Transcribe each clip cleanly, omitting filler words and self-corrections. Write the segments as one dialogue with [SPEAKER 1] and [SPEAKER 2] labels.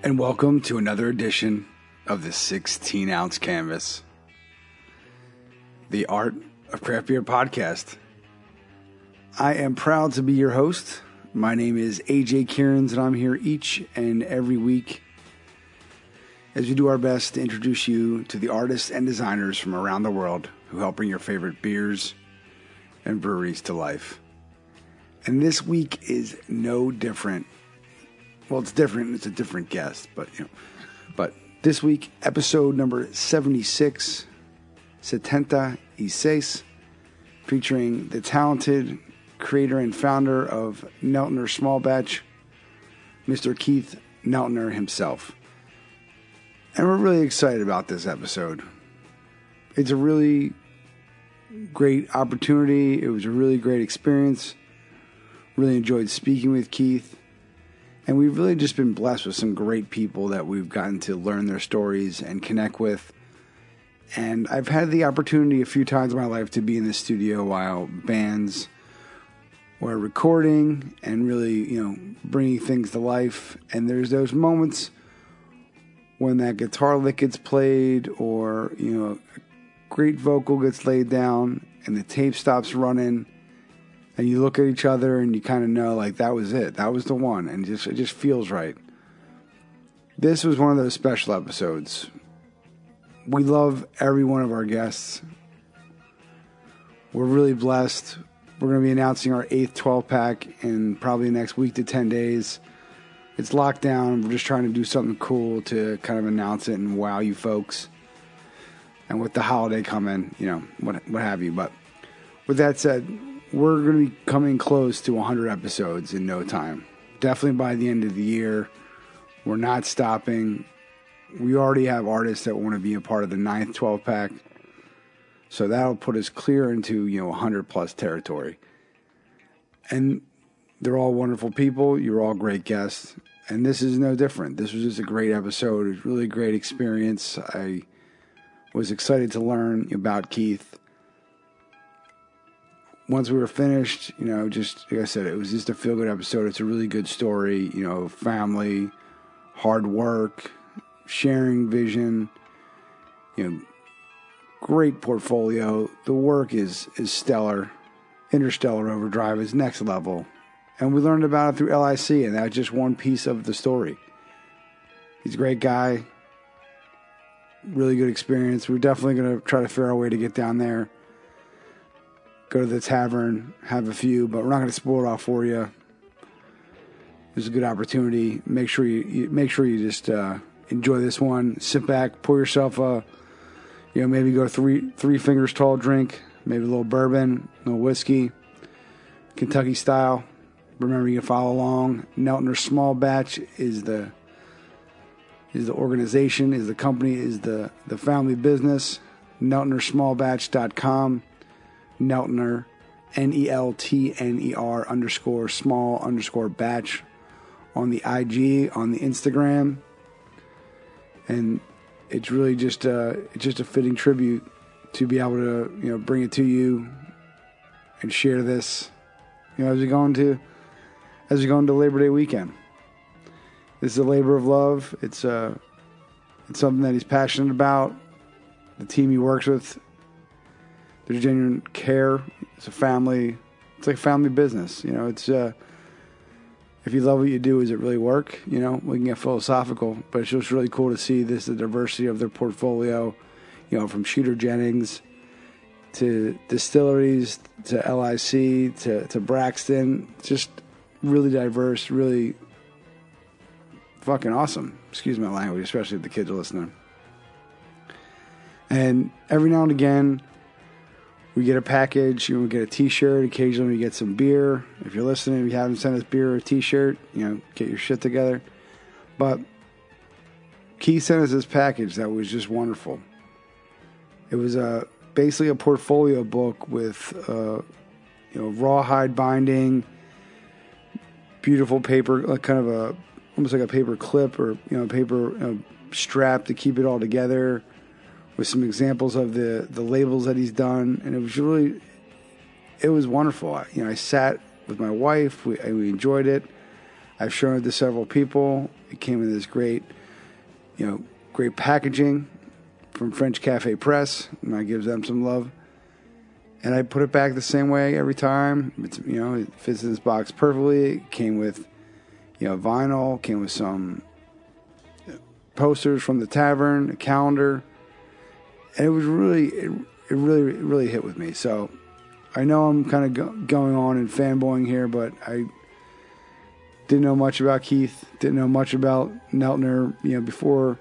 [SPEAKER 1] and welcome to another edition of the 16-ounce canvas, the Art of Craft Beer podcast. I am proud to be your host. My name is AJ Kierans, and I'm here each and every week as we do our best to introduce you to the artists and designers from around the world who help bring your favorite beers and breweries to life. And this week is no different. Well, it's different. It's a different guest, but this week, episode number 76, 76, featuring the talented creator and founder of Neltner Small Batch, Mr. Keith Neltner himself. And we're really excited about this episode. It's a really great opportunity. It was a really great experience. Really enjoyed speaking with Keith. And we've really just been blessed with some great people that we've gotten to learn their stories and connect with. And I've had the opportunity a few times in my life to be in the studio while bands were recording and really, bringing things to life. And there's those moments when that guitar lick gets played or, a great vocal gets laid down and the tape stops running. And you look at each other and you kind of know, like, that was it. That was the one. And it just feels right. This was one of those special episodes. We love every one of our guests. We're really blessed. We're going to be announcing our 8th 12-pack in probably the next week to 10 days. It's locked down. We're just trying to do something cool to kind of announce it and wow you folks. And with the holiday coming, what have you. But with that said, we're going to be coming close to 100 episodes in no time. Definitely by the end of the year. We're not stopping. We already have artists that want to be a part of the 9th 12-pack. So that'll put us clear into, 100-plus territory. And they're all wonderful people. You're all great guests. And this is no different. This was just a great episode. It was a really great experience. I was excited to learn about Keith. Once we were finished, just like I said, it was just a feel-good episode. It's a really good story, family, hard work, sharing vision, great portfolio. The work is stellar. Interstellar Overdrive is next level. And we learned about it through LIC, and that's just one piece of the story. He's a great guy. Really good experience. We're definitely going to try to figure out a way to get down there. Go to the tavern, have a few, but we're not going to spoil it all for you. It's a good opportunity. Make sure you just enjoy this one. Sit back, pour yourself a, maybe go three fingers tall drink, maybe a little bourbon, a little whiskey, Kentucky style. Remember, you can follow along. Neltner Small Batch is the organization, is the company, is the family business. NeltnerSmallBatch.com. Neltner, NELTNER _small _batch on the IG, on the Instagram. And it's really just a fitting tribute to be able to, bring it to you and share this, as we go into Labor Day weekend. This is a labor of love. It's something that he's passionate about. The team he works with, there's genuine care. It's a family. It's like a family business. It's if you love what you do, does it really work? We can get philosophical, but it's just really cool to see the diversity of their portfolio. From Shooter Jennings to distilleries to LIC to Braxton. Just really diverse, really fucking awesome. Excuse my language, especially if the kids are listening. And every now and again, we get a package, we get a t-shirt, occasionally we get some beer. If you're listening, if you haven't sent us beer or a t-shirt, get your shit together. But Keith sent us this package that was just wonderful. It was basically a portfolio book with rawhide binding, beautiful paper, like kind of almost like a paper clip or paper strap to keep it all together, with some examples of the labels that he's done. And it was wonderful. I sat with my wife. We enjoyed it. I've shown it to several people. It came in this great great packaging from French Cafe Press, and I give them some love. And I put it back the same way every time. It fits in this box perfectly. It came with, vinyl, came with some posters from the tavern, a calendar. And it was really hit with me. So I know I'm kind of going on and fanboying here, but I didn't know much about Keith, didn't know much about Neltner, before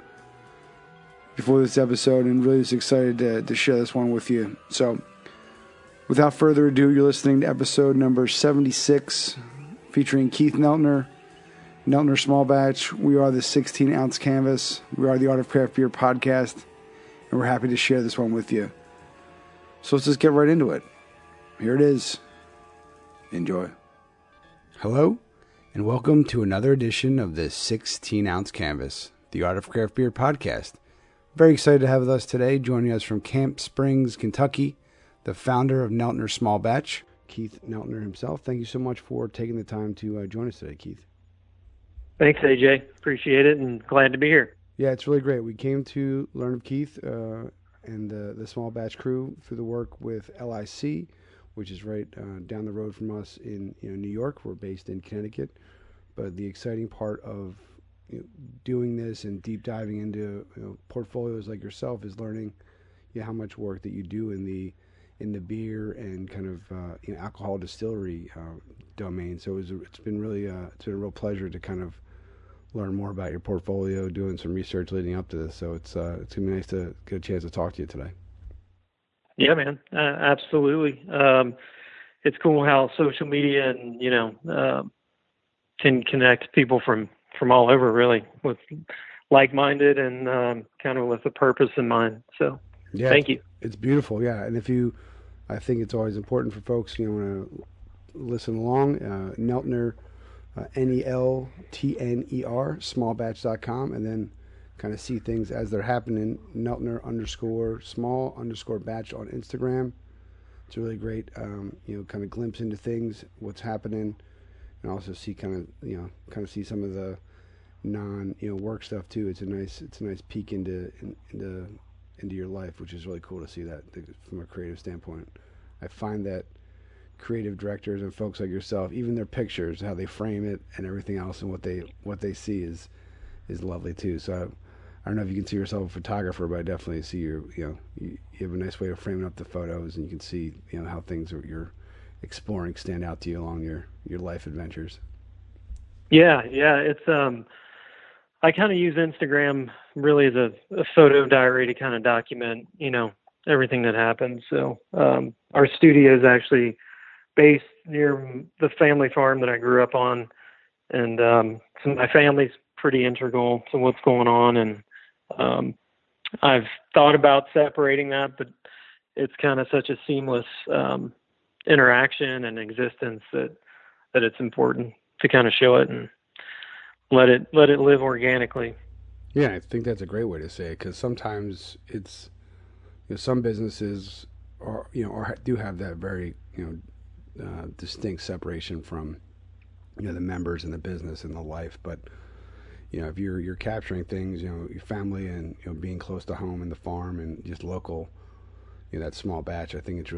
[SPEAKER 1] this episode, and really was excited to share this one with you. So without further ado, you're listening to episode number 76, featuring Keith Neltner, Neltner Small Batch. We are the 16-ounce canvas. We are the Art of Craft Beer podcast, and we're happy to share this one with you. So let's just get right into it. Here it is. Enjoy. Hello, and welcome to another edition of the 16-ounce canvas, the Art of Craft Beer podcast. Very excited to have with us today, joining us from Camp Springs, Kentucky, the founder of Neltner Small Batch, Keith Neltner himself. Thank you so much for taking the time to join us today, Keith.
[SPEAKER 2] Thanks, AJ. Appreciate it and glad to be here.
[SPEAKER 1] Yeah, it's really great. We came to learn of Keith and the Small Batch crew through the work with LIC, which is right down the road from us in New York. We're based in Connecticut. But the exciting part of doing this and deep diving into portfolios like yourself is learning how much work that you do in the beer and kind of alcohol distillery domain. So it's been a real pleasure to kind of learn more about your portfolio, doing some research leading up to this. So it's gonna be nice to get a chance to talk to you today.
[SPEAKER 2] Yeah, man, absolutely. It's cool how social media and can connect people from all over, really, with like-minded and kind of with a purpose in mind. So
[SPEAKER 1] yeah,
[SPEAKER 2] thank you.
[SPEAKER 1] It's beautiful, yeah. And I think it's always important for folks, want to listen along. Neltner, Neltner, smallbatch.com, and then kind of see things as they're happening. Neltner _small_batch on Instagram. It's a really great, kind of glimpse into things, what's happening, and also see kind of see some of the work stuff too. It's a nice peek into your life, which is really cool to see that from a creative standpoint. I find that creative directors and folks like yourself, even their pictures, how they frame it and everything else, and what they see is lovely too. So I don't know if you can see yourself a photographer, but I definitely see you have a nice way of framing up the photos, and you can see how things you're exploring stand out to you along your life adventures.
[SPEAKER 2] Yeah, it's I kind of use Instagram really as a photo diary to kind of document everything that happens. So our studio is actually based near the family farm that I grew up on, and so my family's pretty integral to what's going on, and I've thought about separating that, but it's kind of such a seamless interaction and existence that it's important to kind of show it and let it live organically.
[SPEAKER 1] Yeah, I think that's a great way to say it, because sometimes it's some businesses do have that very distinct separation from the members and the business and the life. But if you're capturing things, your family and being close to home and the farm and just local, that small batch, I think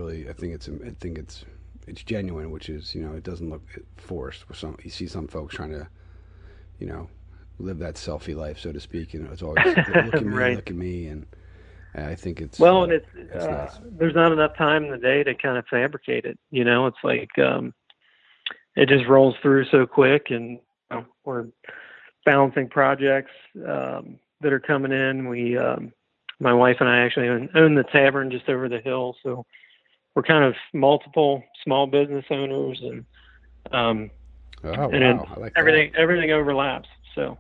[SPEAKER 1] it's genuine, which is it doesn't look forced. You see some folks trying to live that selfie life, so to speak. It's always look at me,
[SPEAKER 2] right.
[SPEAKER 1] Look at me, and I think it's
[SPEAKER 2] and it's
[SPEAKER 1] nice.
[SPEAKER 2] There's not enough time in the day to kind of fabricate it. It's like it just rolls through so quick, and we're balancing projects that are coming in. We my wife and I actually own the tavern just over the hill, so we're kind of multiple small business owners, and
[SPEAKER 1] wow, I like
[SPEAKER 2] everything overlaps. So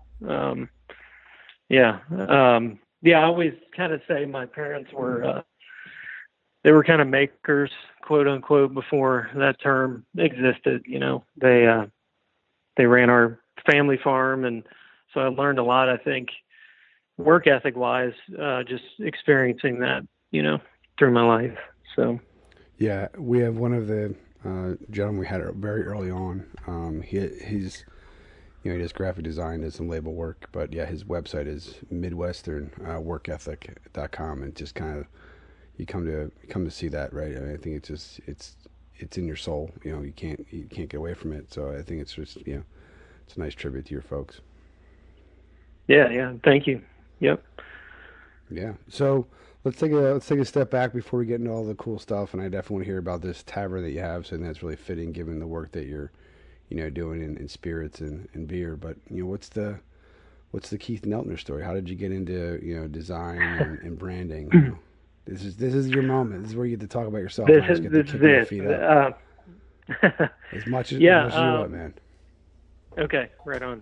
[SPEAKER 2] I always kind of say my parents were they were kind of makers, quote unquote, before that term existed. They ran our family farm, and so I learned a lot, I think, work ethic wise, just experiencing that through my life. So
[SPEAKER 1] yeah, we have one of the gentlemen we had very early on.
[SPEAKER 3] he does graphic design, does some label work, but yeah, his website is midwesternworkethic.com, and just kind of you come to see that, right? I mean, I think it's in your soul. You can't get away from it. So I think it's just it's a nice tribute to your folks.
[SPEAKER 2] Yeah. Thank you. Yep.
[SPEAKER 3] Yeah. So let's take a step back before we get into all the cool stuff, and I definitely want to hear about this tavern that you have. So that's really fitting given the work that you're doing in spirits and beer. But what's the Keith Neltner story? How did you get into design and branding? This is your moment. This is where you get to talk about yourself.
[SPEAKER 2] This
[SPEAKER 3] I just get
[SPEAKER 2] is
[SPEAKER 3] to kick your feet up. As much as you want, man.
[SPEAKER 2] Okay, right on.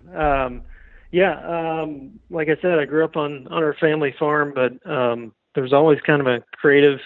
[SPEAKER 2] Like I said, I grew up on our family farm, but there was always kind of a creative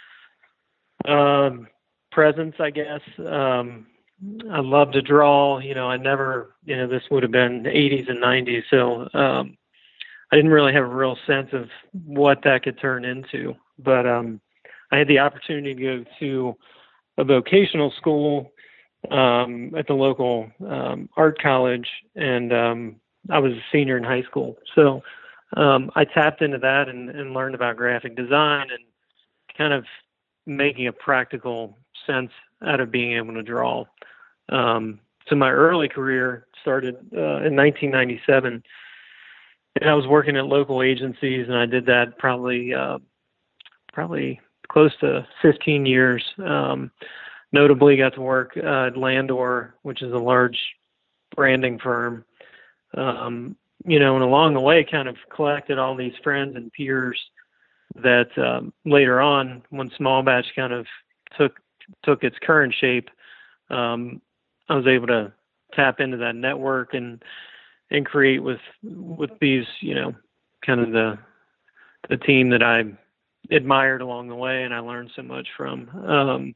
[SPEAKER 2] presence, I guess. I love to draw. I never, this would have been the 80s and 90s, so I didn't really have a real sense of what that could turn into. But I had the opportunity to go to a vocational school at the local art college, and I was a senior in high school. So I tapped into that and learned about graphic design and kind of making a practical sense out of being able to draw. So my early career started in 1997, and I was working at local agencies, and I did that probably close to 15 years. Notably got to work at Landor, which is a large branding firm. And along the way kind of collected all these friends and peers that later on, when Small Batch kind of took its current shape, I was able to tap into that network and create with these, kind of the team that I admired along the way, and I learned so much from.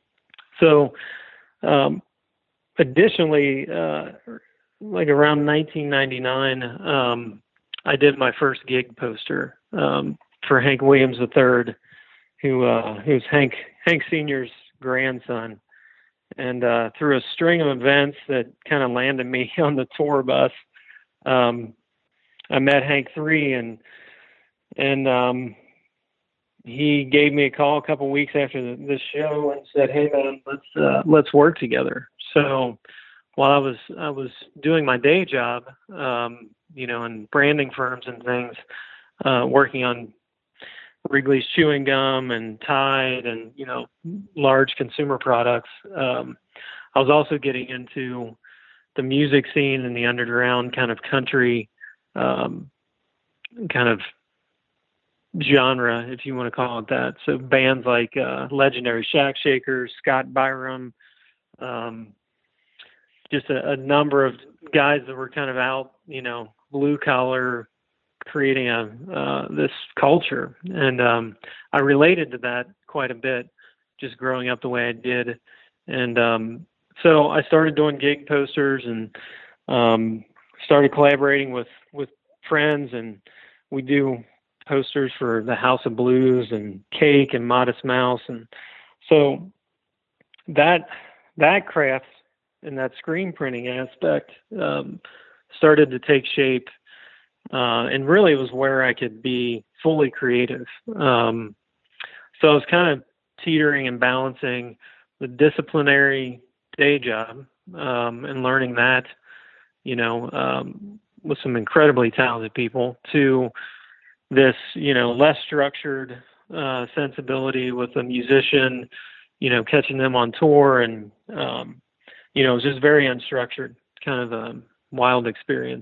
[SPEAKER 2] Additionally, like around 1999, I did my first gig poster for Hank Williams III, who's Hank Sr.'s grandson. And through a string of events that kind of landed me on the tour bus, I met Hank III, and he gave me a call a couple weeks after this show and said, "Hey man, let's work together." So while I was doing my day job, in branding firms and things, working on Wrigley's chewing gum and Tide and large consumer products, I was also getting into the music scene and the underground kind of country kind of genre, if you want to call it that. So bands like Legendary Shack Shakers, Scott Byram, just a number of guys that were kind of out, blue collar, creating this culture. And I related to that quite a bit, just growing up the way I did. And so I started doing gig posters and started collaborating with friends, and we do posters for the House of Blues and Cake and Modest Mouse. And so that craft and that screen printing aspect started to take shape, and really was where I could be fully creative. So I was kind of teetering and balancing the disciplinary day job and learning that, with some incredibly talented people, to this, less structured sensibility with a musician, catching them on tour, and it was just very unstructured, kind of a wild experience.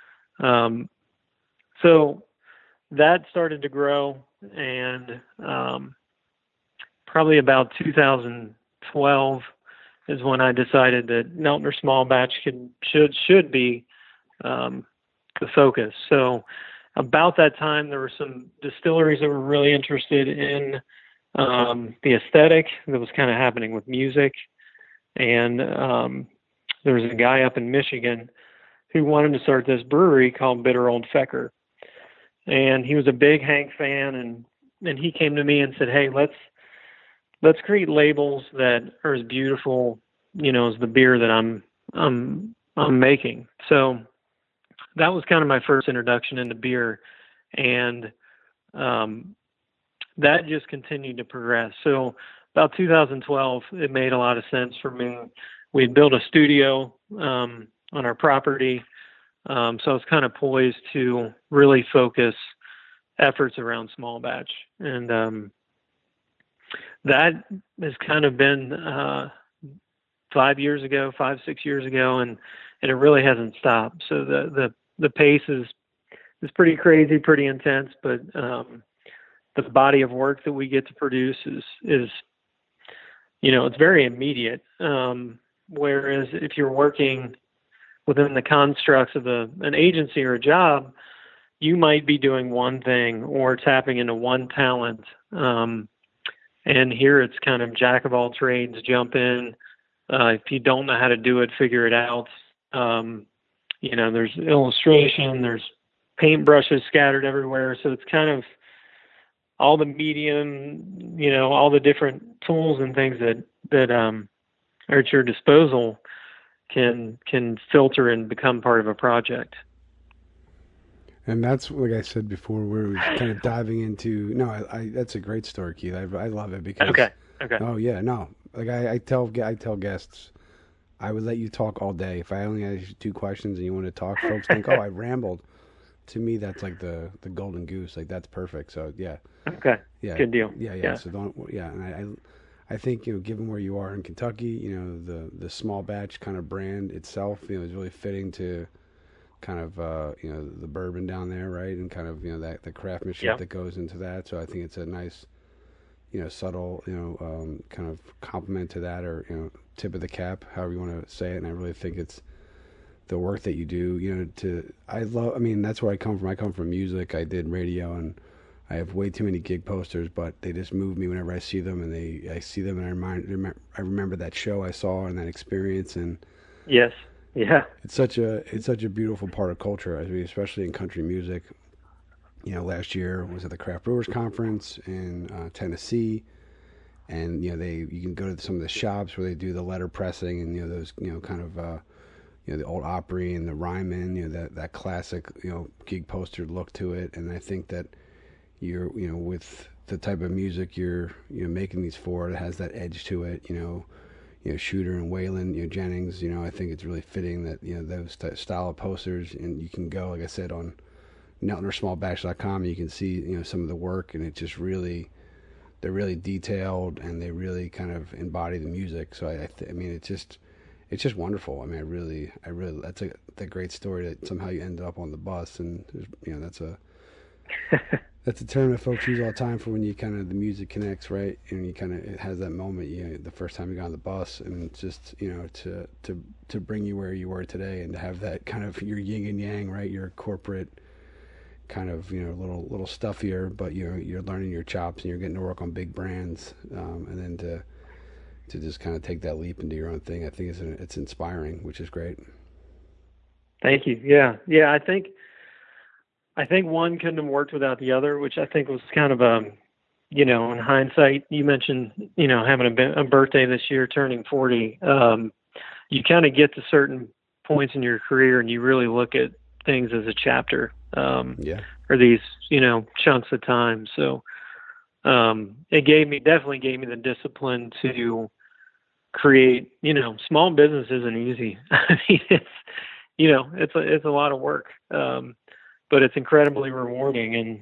[SPEAKER 2] So that started to grow, and probably about 2012 is when I decided that Neltner Small Batch should be the focus. So about that time, there were some distilleries that were really interested in the aesthetic that was kind of happening with music. And there was a guy up in Michigan who wanted to start this brewery called Bitter Old Fecker. And he was a big Hank fan, and he came to me and said, "Hey, let's create labels that are as beautiful, as the beer that I'm I'm making. So that was kind of my first introduction into beer, and that just continued to progress. So about 2012, it made a lot of sense for me. We built a studio on our property, so I was kind of poised to really focus efforts around small batch, and that has kind of been 5, 6 years ago, and it really hasn't stopped. So the pace is pretty crazy, pretty intense, but the body of work that we get to produce is it's very immediate. Whereas if you're working within the constructs of an agency or a job, you might be doing one thing or tapping into one talent. And here it's kind of jack of all trades, jump in. If you don't know how to do it, figure it out. There's illustration, there's paintbrushes scattered everywhere. So it's kind of all the medium, all the different tools and things that are at your disposal can filter and become part of a project.
[SPEAKER 3] And that's, like I said before, where we're kind of diving into. No, I that's a great story, Keith. I love it because.
[SPEAKER 2] Okay.
[SPEAKER 3] Oh yeah, no. Like I tell guests, I would let you talk all day. If I only asked you 2 questions and you want to talk, folks think, oh, I rambled. To me, that's like the golden goose. Like that's perfect. So yeah.
[SPEAKER 2] Okay.
[SPEAKER 3] Yeah.
[SPEAKER 2] Good deal.
[SPEAKER 3] Yeah. So don't. Yeah, and I think given where you are in Kentucky, the small batch kind of brand itself, is really fitting to kind of the bourbon down there, right? And kind of that the craftsmanship that goes into that. So I think it's a nice subtle kind of compliment to that, or tip of the cap, however you want to say it. And I really think it's the work that you do. That's where I come from. I come from music. I did radio, and I have way too many gig posters, but they just move me whenever I see them, and I see them, and I remember that show I saw and that experience. And
[SPEAKER 2] yes. Yeah.
[SPEAKER 3] It's such a beautiful part of culture, especially in country music. Last year was at the Craft Brewers Conference in Tennessee, and you can go to some of the shops where they do the letter pressing, and those kind of the old Opry and the Ryman, that classic gig poster look to it. And I think that you're with the type of music you're making these for, it has that edge to it. Shooter and Waylon, Jennings, I think it's really fitting that, those style of posters, and you can go, like I said, on NeltnerSmallBatch.com, you can see, some of the work, and it just really, they're really detailed, and they really kind of embody the music. So it's just wonderful. I really, that's a great story that somehow you ended up on the bus, and that's a that's a term that folks use all the time for when you kind of the music connects, right? And you kind of it has that moment, the first time you got on the bus, and it's just to bring you where you were today, and to have that kind of your yin and yang, right? Your corporate kind of little stuffier, but you're learning your chops and you're getting to work on big brands, and then to just kind of take that leap and do your own thing. I think it's inspiring, which is great.
[SPEAKER 2] Thank you. Yeah. I think one couldn't have worked without the other, which I think was kind of in hindsight, you mentioned, having a birthday this year, turning 40. You kind of get to certain points in your career and you really look at things as a chapter, or these, chunks of time. So, it definitely gave me the discipline to create, small business isn't easy. I mean, it's a lot of work. But it's incredibly rewarding, and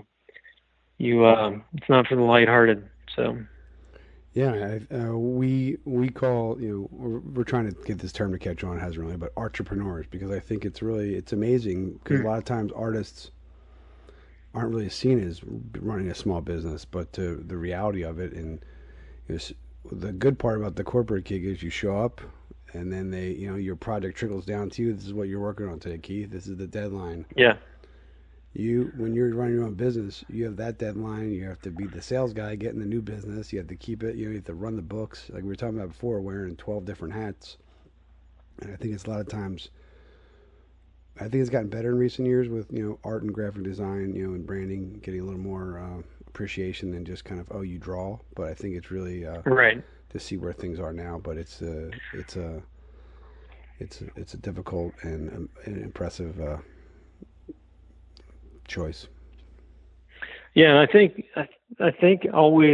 [SPEAKER 2] it's not for the lighthearted. So,
[SPEAKER 3] yeah, we call we're trying to get this term to catch on. It hasn't really, but entrepreneurs, because I think it's amazing, because a lot of times artists aren't really seen as running a small business, but the reality of it, and the good part about the corporate gig is you show up, and then your project trickles down to you. This is what you're working on today, Keith. This is the deadline.
[SPEAKER 2] Yeah.
[SPEAKER 3] When you're running your own business, you have that deadline. You have to be the sales guy getting the new business. You have to keep it. You have to run the books. Like we were talking about before, wearing 12 different hats. And I think it's a lot of times, I think it's gotten better in recent years with, art and graphic design, and branding, getting a little more appreciation than just kind of, you draw. But I think it's really
[SPEAKER 2] right
[SPEAKER 3] to see where things are now. But it's it's a difficult and an impressive choice.
[SPEAKER 2] Yeah, and I think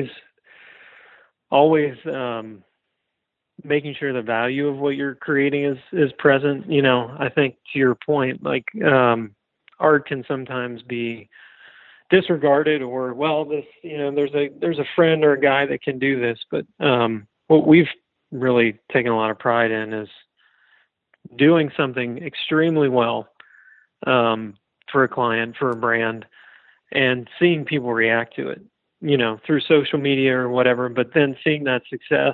[SPEAKER 2] always making sure the value of what you're creating is present. You know, I think to your point, like art can sometimes be disregarded, or well, this, you know, there's a friend or a guy that can do this, but what we've really taken a lot of pride in is doing something extremely well for a client, for a brand, and seeing people react to it, you know, through social media or whatever, but then seeing that success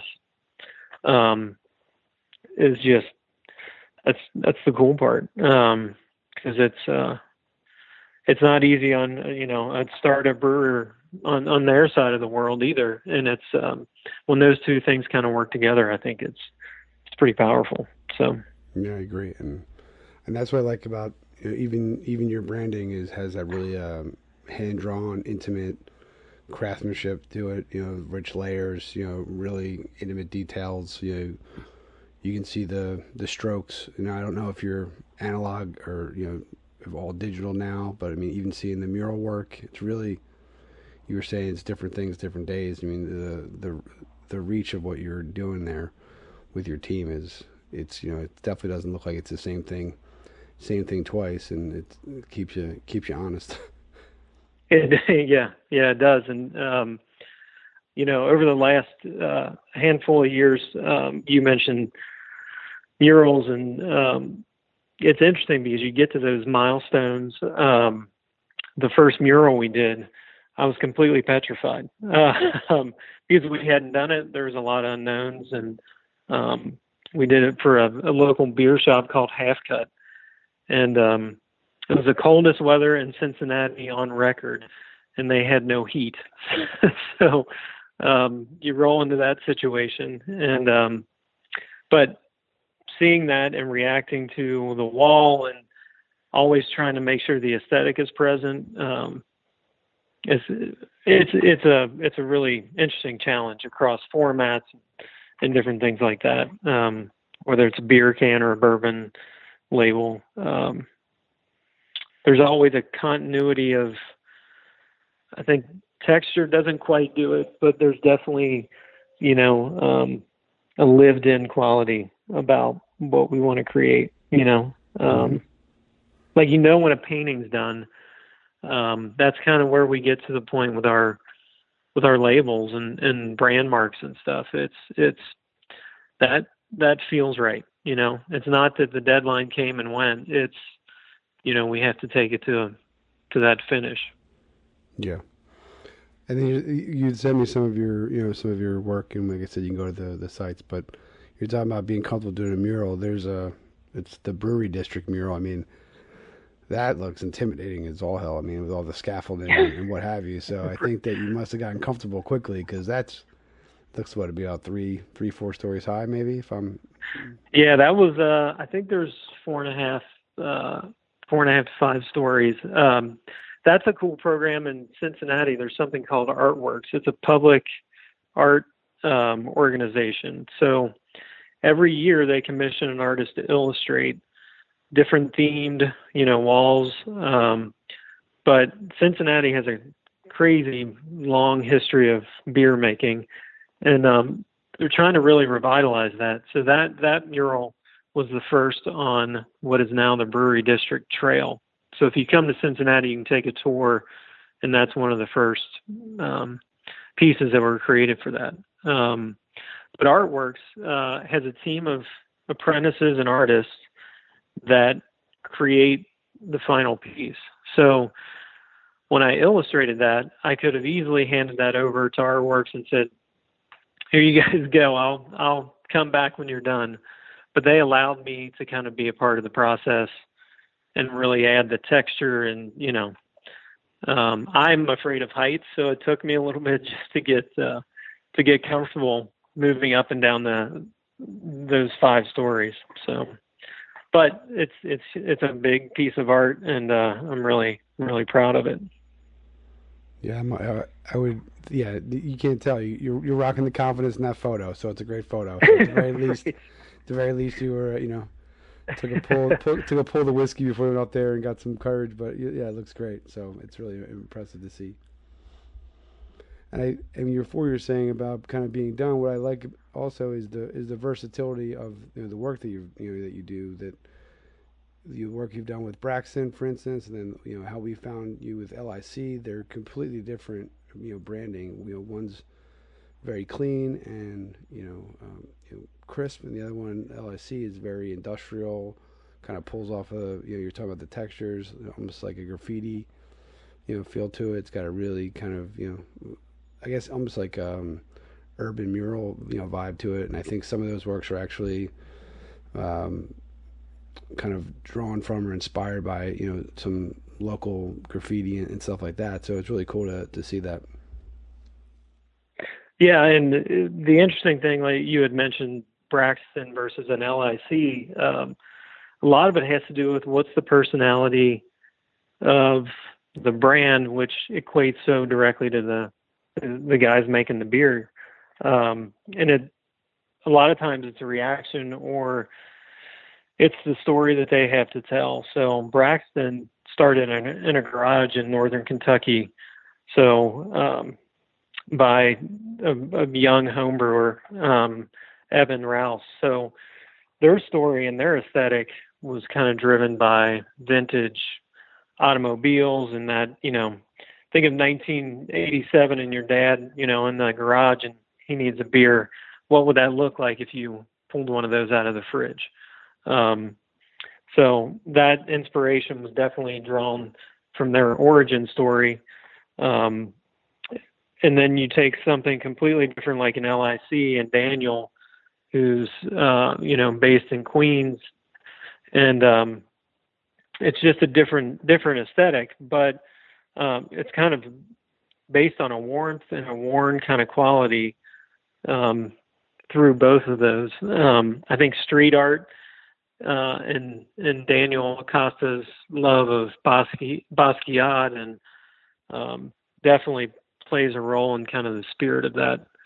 [SPEAKER 2] is just, that's the cool part. Cause it's not easy on, you know, a startup brewer on their side of the world either. And it's, when those two things kind of work together, I think it's pretty powerful. So.
[SPEAKER 3] Yeah, I agree. And that's what I like about, you know, even your branding has that really, hand-drawn, intimate craftsmanship to it, you know, rich layers, you know, really intimate details. You can see the strokes. You know, I don't know if you're analog or, you know, all digital now, but I mean, even seeing the mural work, it's really, you were saying it's different things, different days. I mean, the reach of what you're doing there with your team it's, you know, it definitely doesn't look like it's the same thing twice, and it keeps you honest.
[SPEAKER 2] Yeah, it does. And, you know, over the last handful of years, you mentioned murals, and it's interesting because you get to those milestones. The first mural we did, I was completely petrified because we hadn't done it. There was a lot of unknowns, and we did it for a local beer shop called Half Cut. And it was the coldest weather in Cincinnati on record, and they had no heat. So you roll into that situation. And but seeing that and reacting to the wall and always trying to make sure the aesthetic is present, it's a really interesting challenge across formats and different things like that. Whether it's a beer can or a bourbon label, there's always a continuity of, I think texture doesn't quite do it, but there's definitely, you know, a lived in quality about what we want to create, you know. Like, you know, when a painting's done, that's kind of where we get to the point with our labels and brand marks and stuff. It's that feels right. You know, it's not that the deadline came and went. It's, you know, we have to take it to that finish.
[SPEAKER 3] Yeah. And then you'd send me some of your work, and like I said, you can go to the sites, but you're talking about being comfortable doing a mural. It's the Brewery District mural. I mean, that looks intimidating as all hell. I mean, with all the scaffolding and what have you. So I think that you must have gotten comfortable quickly, because looks what, it'd be about 4 stories high, maybe, if I'm.
[SPEAKER 2] Yeah, that was, I think there's 4.5 to 5 stories. That's a cool program in Cincinnati. There's something called Artworks. It's a public art organization. So every year they commission an artist to illustrate different themed, you know, walls. But Cincinnati has a crazy long history of beer making, and they're trying to really revitalize that. So that mural was the first on what is now the Brewery District Trail. So if you come to Cincinnati, you can take a tour, and that's one of the first pieces that were created for that. But Artworks has a team of apprentices and artists that create the final piece. So when I illustrated that, I could have easily handed that over to Artworks and said, "Here you guys go. I'll come back when you're done." But they allowed me to kind of be a part of the process and really add the texture. And, you know, I'm afraid of heights, so it took me a little bit just to get comfortable moving up and down those 5 stories. So, but it's a big piece of art, and I'm really, really proud of it.
[SPEAKER 3] Yeah, I would. Yeah, you can't tell. You're rocking the confidence in that photo, so it's a great photo. So at the very least, you were, you know, took a pull of the whiskey before we went up there and got some courage. But yeah, it looks great. So it's really impressive to see. And before you were saying about kind of being done, what I like also is the versatility of the work that that you do, that the work you've done with Braxton, for instance, and then how we found you with LIC. They're completely different branding. One's very clean and crisp, and the other one, LIC, is very industrial. Kind of pulls off of you're talking about the textures, almost like a graffiti feel to it. It's got a really kind of I guess almost like urban mural vibe to it. And I think some of those works are actually kind of drawn from or inspired by some local graffiti and stuff like that. So it's really cool to see that.
[SPEAKER 2] Yeah, and the interesting thing, like you had mentioned, Braxton versus an LIC, a lot of it has to do with what's the personality of the brand, which equates so directly to the guys making the beer. And a lot of times it's a reaction, or it's the story that they have to tell. So Braxton started in a garage in northern Kentucky. So by a young home brewer, Evan Rouse. So their story and their aesthetic was kind of driven by vintage automobiles, and that, think of 1987 and your dad, in the garage and he needs a beer. What would that look like if you pulled one of those out of the fridge? So that inspiration was definitely drawn from their origin story. And then you take something completely different like an LIC and Daniel, who's, based in Queens, and it's just a different aesthetic, but it's kind of based on a warmth and a worn kind of quality through both of those. I think street art and Daniel Acosta's love of Basquiat and definitely plays a role in kind of the spirit of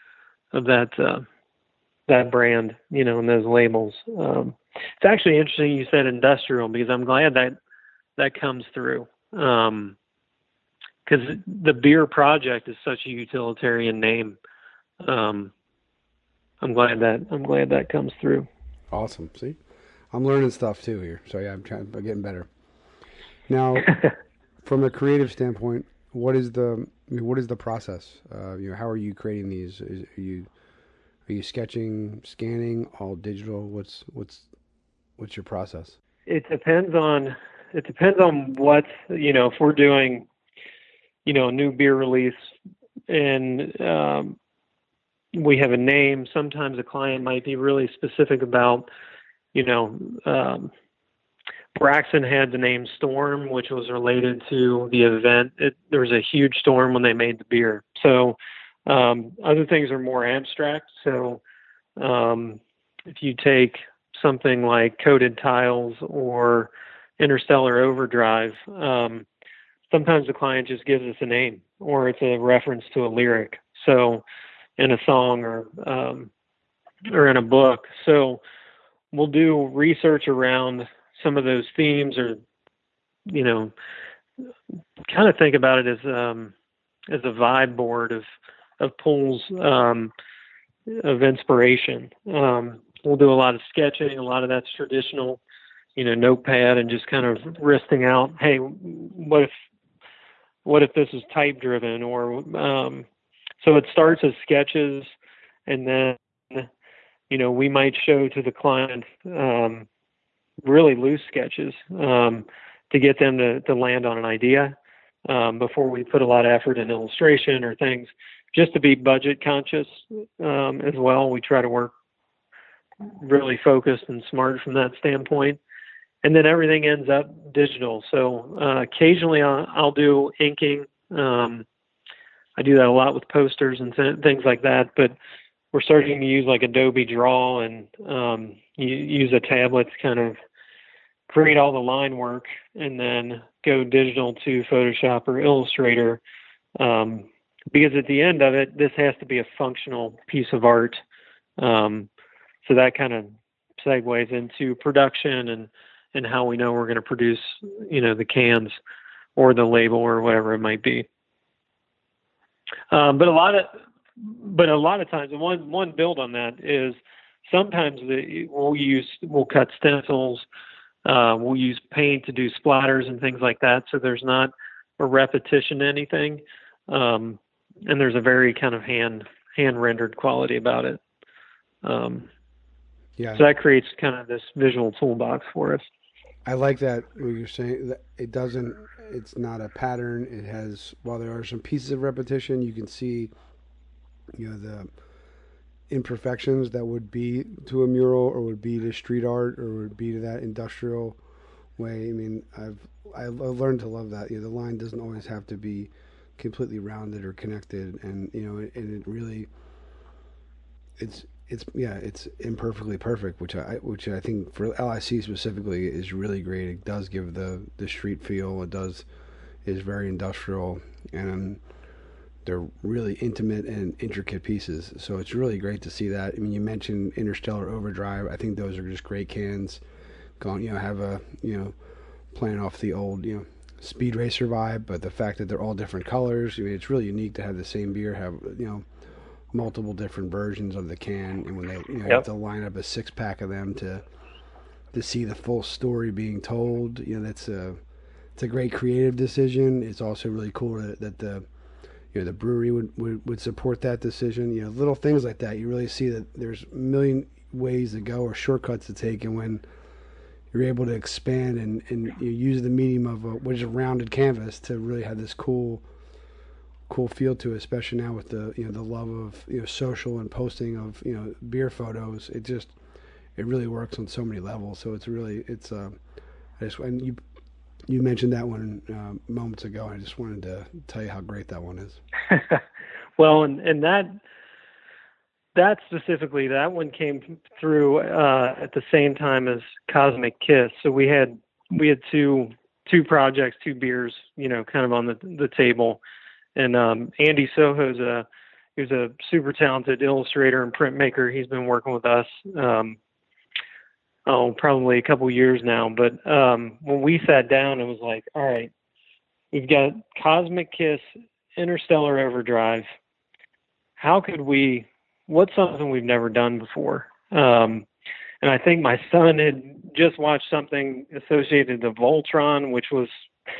[SPEAKER 2] that brand, and those labels. It's actually interesting you said industrial, because I'm glad that comes through. Because the beer project is such a utilitarian name. I'm glad that comes through.
[SPEAKER 3] Awesome. See, I'm learning stuff too here. So yeah, I'm getting better. Now, from a creative standpoint, what is the process? How are you creating these? Are you sketching, scanning, all digital? What's your process?
[SPEAKER 2] It depends on what, if we're doing, a new beer release and we have a name. Sometimes a client might be really specific about, Braxton had the name Storm, which was related to the event. There was a huge storm when they made the beer. So other things are more abstract. So if you take something like Coated Tiles or Interstellar Overdrive, sometimes the client just gives us a name, or it's a reference to a lyric. So in a song or in a book. So we'll do research around some of those themes, or, kind of think about it as a vibe board of pools of inspiration. We'll do a lot of sketching. A lot of that's traditional, notepad, and just kind of listing out, hey, what if this is type driven, or so it starts as sketches, and then we might show to the client really loose sketches to get them to land on an idea before we put a lot of effort in illustration or things, just to be budget conscious as well. We try to work really focused and smart from that standpoint. And then everything ends up digital. So occasionally I'll do inking. I do that a lot with posters and things like that, but we're starting to use like Adobe Draw and use a tablet to kind of create all the line work, and then go digital to Photoshop or Illustrator. Because at the end of it, this has to be a functional piece of art. So that kind of segues into production and how we know we're going to produce, the cans or the label or whatever it might be. But a lot of times, and one build on that is sometimes we'll cut stencils, we'll use paint to do splatters and things like that. So there's not a repetition to anything, and there's a very kind of hand rendered quality about it.
[SPEAKER 3] Yeah.
[SPEAKER 2] So that creates kind of this visual toolbox for us.
[SPEAKER 3] I like that what you're saying. That it's not a pattern. It has, while there are some pieces of repetition, you can see, the imperfections that would be to a mural or would be to street art or would be to that industrial way. I mean, I've learned to love that. The line doesn't always have to be completely rounded or connected, and and it really, it's imperfectly perfect, which I think for LIC specifically is really great. It does give the street feel. Is very industrial, and they're really intimate and intricate pieces. So it's really great to see that. I mean, you mentioned Interstellar Overdrive. I think those are just great cans. Going, have a playing off the old Speed Racer vibe, but the fact that they're all different colors. I mean, it's really unique to have the same beer have multiple different versions of the can, and when they you have to line up a 6-pack of them to see the full story being told. It's a great creative decision. It's also really cool that the the brewery would support that decision. Little things like that. You really see that there's a million ways to go or shortcuts to take, and when you're able to expand and you use the medium of which is a rounded canvas to really have this cool feel to it, especially now with the the love of social and posting of beer photos. It really works on so many levels. So and you mentioned that one moments ago. I just wanted to tell you how great that one is.
[SPEAKER 2] Well, and that specifically, that one came through at the same time as Cosmic Kiss. So we had two projects, two beers, kind of on the table. And Andy Soho's he's a super talented illustrator and printmaker. He's been working with us probably a couple years now. But when we sat down, it was like, all right, we've got Cosmic Kiss, Interstellar Overdrive. What's something we've never done before? And I think my son had just watched something associated to Voltron, which was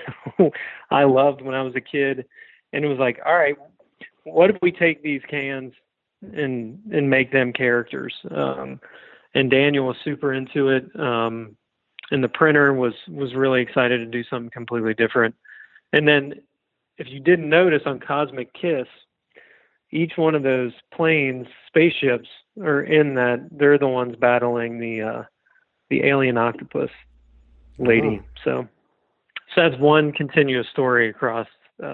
[SPEAKER 2] I loved when I was a kid. And it was like, all right, what if we take these cans and make them characters? And Daniel was super into it. And the printer was really excited to do something completely different. And then if you didn't notice on Cosmic Kiss, each one of those planes, spaceships, are in that. They're the ones battling the alien octopus lady. So that's one continuous story across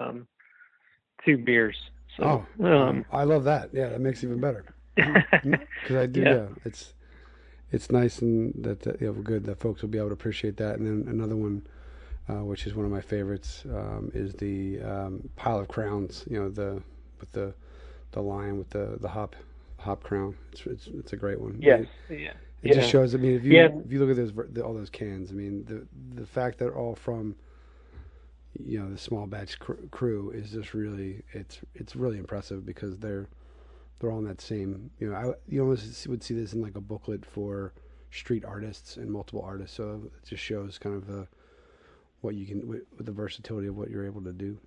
[SPEAKER 2] two beers. So,
[SPEAKER 3] I love that. Yeah, that makes it even better. Because I do. Yeah, it's nice, and that good that folks will be able to appreciate that. And then another one, which is one of my favorites, is the Pile of Crowns. With the lion with the hop crown. It's a great one.
[SPEAKER 2] Yes.
[SPEAKER 3] It just shows. I mean, if you look at all those cans, I mean, the fact that they're all from the small batch crew is just really it's really impressive, because they're all in that same you almost would see this in like a booklet for street artists and multiple artists. So it just shows kind of what you can with the versatility of what you're able to do.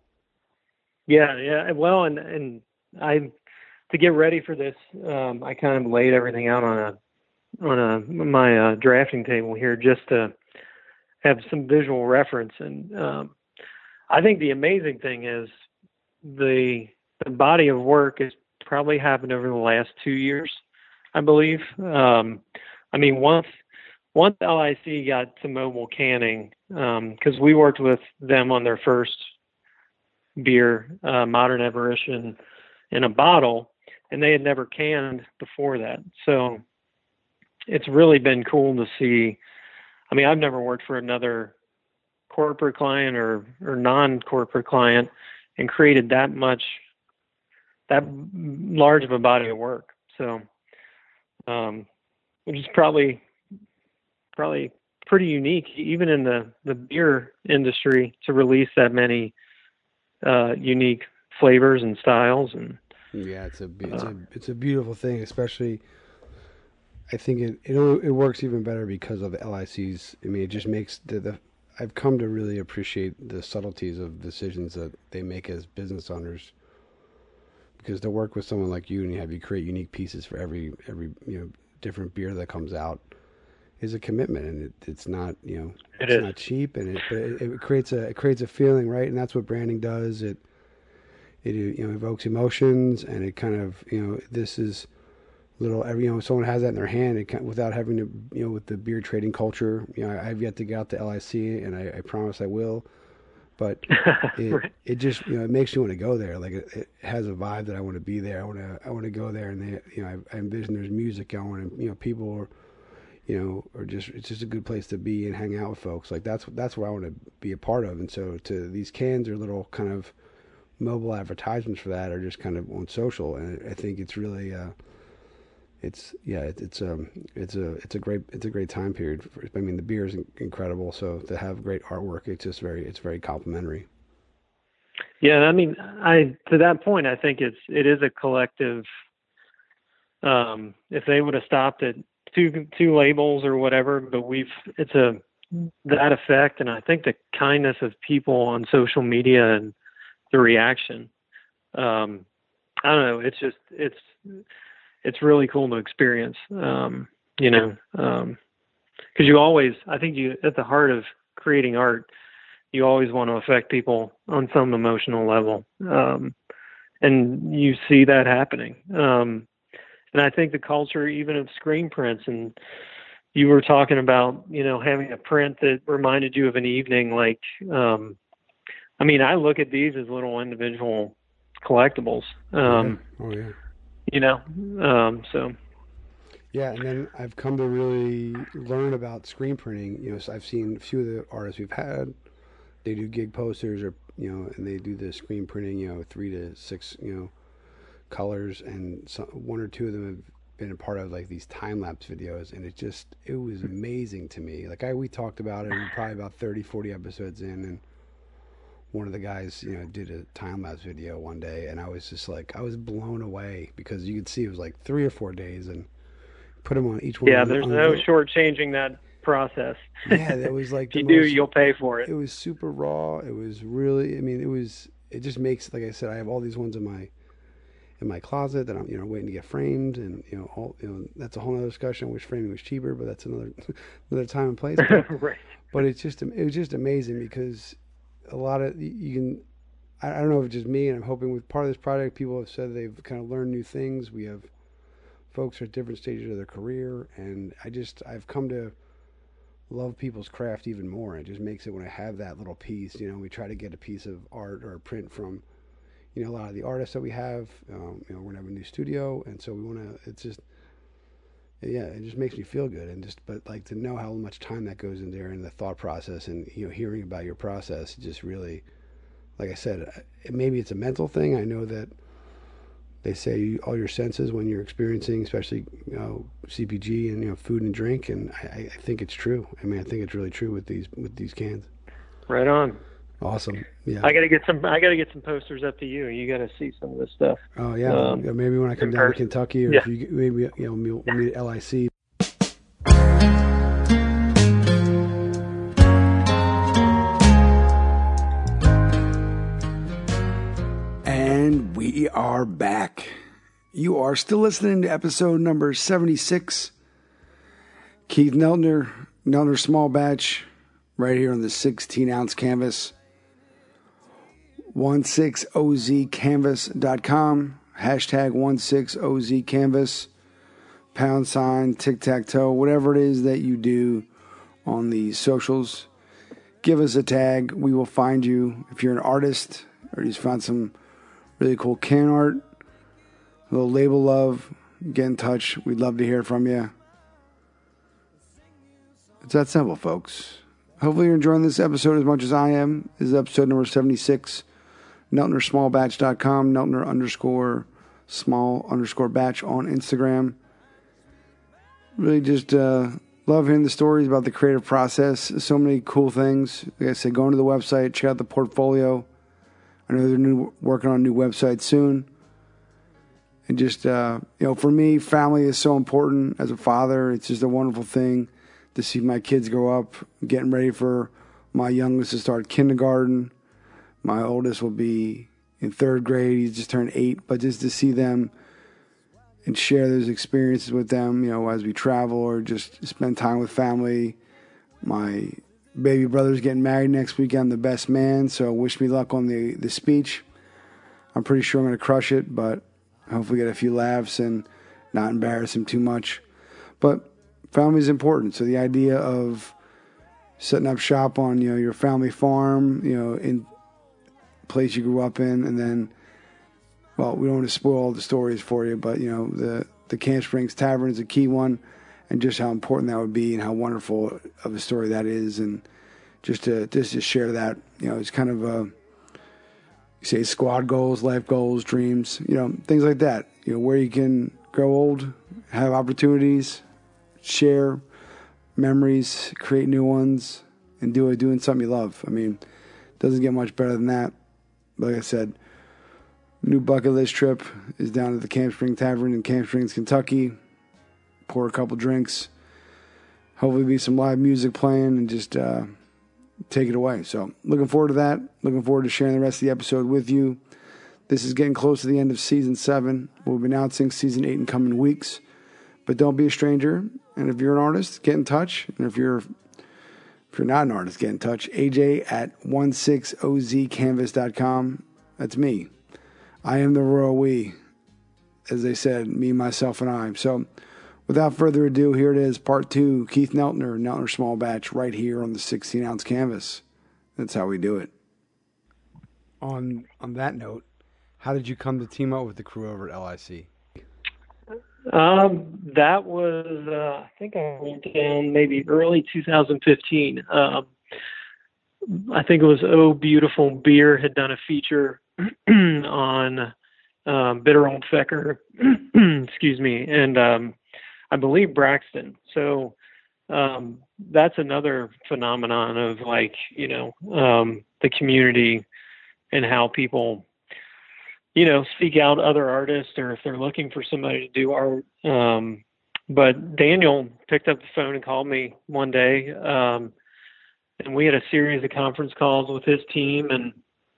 [SPEAKER 2] Yeah. Well, and to get ready for this, I kind of laid everything out on my drafting table here just to have some visual reference. And I think the amazing thing is the body of work has probably happened over the last 2 years, I believe. I mean, once LIC got to mobile canning, because we worked with them on their first beer, Modern Apparition, in a bottle, and they had never canned before that. So it's really been cool to see. I mean, I've never worked for another corporate client or non-corporate client and created that large of a body of work. So which is probably pretty unique, even in the beer industry, to release that many unique flavors and styles. And
[SPEAKER 3] yeah, it's a beautiful thing, especially. I think it works even better because of LICs. I mean, it just makes I've come to really appreciate the subtleties of decisions that they make as business owners. Because to work with someone like you and have you create unique pieces for every different beer that comes out is a commitment, and it's not it's not cheap, and it creates a feeling, right? And that's what branding does. It evokes emotions, and it kind of this is little someone has that in their hand, without having to with the beer trading culture. I've yet to get out to LIC, and I promise I will. But
[SPEAKER 2] right.
[SPEAKER 3] it just it makes you want to go there. Like it has a vibe that I want to be there. I want to go there, and I envision there's music going, and people are or just it's just a good place to be and hang out with folks. Like that's where I want to be a part of. And so these cans are little kind of mobile advertisements for that, or just kind of on social. And I think it's really it's a great time period. I mean, the beer is incredible, so to have great artwork, it's very complimentary.
[SPEAKER 2] Yeah, I mean, to that point, I think it is a collective. If they would have stopped at two labels or whatever, but it's that effect, and I think the kindness of people on social media and the reaction. I don't know. It's really cool to experience, because you always, I think at the heart of creating art, you always want to affect people on some emotional level. And you see that happening. And I think the culture, even of screen prints, and you were talking about, having a print that reminded you of an evening, like, I mean, I look at these as little individual collectibles. So.
[SPEAKER 3] Yeah, and then I've come to really learn about screen printing. So I've seen a few of the artists we've had. They do gig posters, or and they do the screen printing. 3 to 6, colors, and one or two of them have been a part of like these time lapse videos, and it was amazing to me. Like we talked about it, and probably about 30-40 episodes in, and one of the guys, did a time lapse video one day, and I was just like, I was blown away, because you could see it was like 3 or 4 days, and put them on each one.
[SPEAKER 2] Yeah, there's no shortchanging that process.
[SPEAKER 3] Yeah, that was like
[SPEAKER 2] if you do, you'll pay for it.
[SPEAKER 3] It was super raw. It was really, I mean, it just makes, like I said, I have all these ones in my closet that I'm waiting to get framed, and that's a whole other discussion. I wish framing was cheaper, but that's another time and place. But,
[SPEAKER 2] right.
[SPEAKER 3] But it was just amazing, because a lot of I don't know if it's just me, and I'm hoping with part of this project, people have said they've kind of learned new things. We have folks at different stages of their career, and I've come to love people's craft even more. It just makes it, when I have that little piece, we try to get a piece of art or a print from a lot of the artists that we have. We're gonna have a new studio, and so we want to. It's just, it just makes me feel good, and but like to know how much time that goes in there, and the thought process, and hearing about your process, just really, like I said, maybe it's a mental thing. I know that they say all your senses when you're experiencing, especially CPG and food and drink, and I think it's true. I mean, I think it's really true with these cans.
[SPEAKER 2] Right on.
[SPEAKER 3] Awesome. Yeah.
[SPEAKER 2] I gotta get some posters up to you. You gotta see some of this stuff.
[SPEAKER 3] Oh yeah. Maybe when I come down to Kentucky, or if you maybe we'll meet at LIC. And we are back. You are still listening to episode number 76. Keith Neltner Small Batch, right here on the 16-ounce canvas. 16ozcanvas.com, hashtag 16ozcanvas, #, tic-tac-toe, whatever it is that you do on the socials. Give us a tag. We will find you. If you're an artist or you just found some really cool can art, a little label love, get in touch. We'd love to hear from you. It's that simple, folks. Hopefully you're enjoying this episode as much as I am. This is episode number 76. NeltnerSmallBatch.com, Neltner_small_batch on Instagram.
[SPEAKER 1] really just love hearing the stories about the creative process. So many cool things. Like I said, go into the website, check out the portfolio. I know they're working on a new website soon. And just, for me, family is so important as a father. It's just a wonderful thing to see my kids grow up, getting ready for my youngest to start kindergarten. My oldest will be in third grade. He's just turned 8. But just to see them and share those experiences with them, as we travel or just spend time with family. My baby brother's getting married next week. I'm the best man, so wish me luck on the speech. I'm pretty sure I'm going to crush it, but hopefully get a few laughs and not embarrass him too much. But family is important. So the idea of setting up shop on, your family farm, in place you grew up in, and then, well, we don't want to spoil all the stories for you, but, the Camp Springs Tavern is a key one, and just how important that would be and how wonderful of a story that is. And just to share that, it's kind of you say squad goals, life goals, dreams, things like that. Where you can grow old, have opportunities, share memories, create new ones, and doing something you love. I mean, it doesn't get much better than that. Like I said, new bucket list trip is down to the Camp Springs Tavern in Camp Springs, Kentucky. Pour a couple drinks. Hopefully be some live music playing and just take it away. So looking forward to that. Looking forward to sharing the rest of the episode with you. This is getting close to the end of Season 7. We'll be announcing Season 8 in coming weeks. But don't be a stranger. And if you're an artist, get in touch. And if you're not an artist, get in touch. AJ at 16ozcanvas.com. That's me. I am the royal we. As they said, me, myself, and I. So without further ado, here it is, Part 2. Keith Neltner Small Batch, right here on the 16-ounce canvas. That's how we do it. On that note, how did you come to team up with the crew over at LIC?
[SPEAKER 2] That was, I think I went down maybe early 2015. I think it was Oh Beautiful Beer had done a feature on Bitter Old Fecker, excuse me, and I believe Braxton. So that's another phenomenon of the community and how people seek out other artists or if they're looking for somebody to do art. But Daniel picked up the phone and called me one day, and we had a series of conference calls with his team and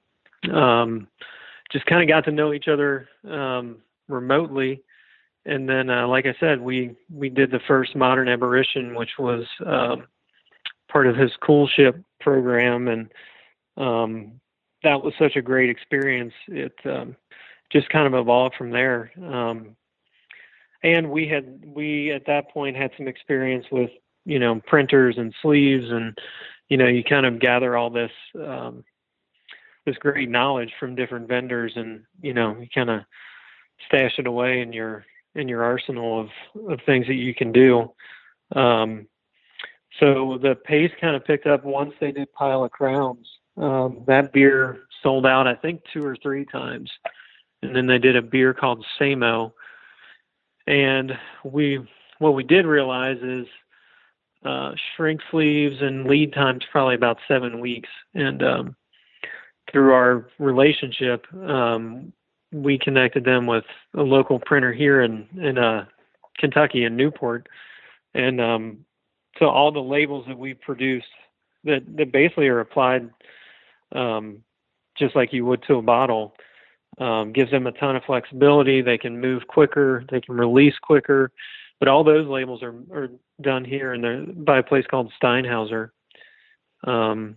[SPEAKER 2] just kind of got to know each other remotely. And then, like I said, we did the first Modern Aberration, which was part of his Coolship program, and that was such a great experience. It just kind of evolved from there. And we at that point had some experience with printers and sleeves, and you kind of gather all this this great knowledge from different vendors, and you kind of stash it away in your arsenal of things that you can do. So the pace kind of picked up once they did Pile of Crowns. That beer sold out, I think, 2 or 3 times. And then they did a beer called Samo. And what we did realize is shrink sleeves and lead time's probably about 7 weeks. And through our relationship, we connected them with a local printer here in Kentucky, in Newport. And so all the labels that we produced that basically are applied just like you would to a bottle, gives them a ton of flexibility. They can move quicker, they can release quicker. But all those labels are done here and they're by a place called Steinhauser. And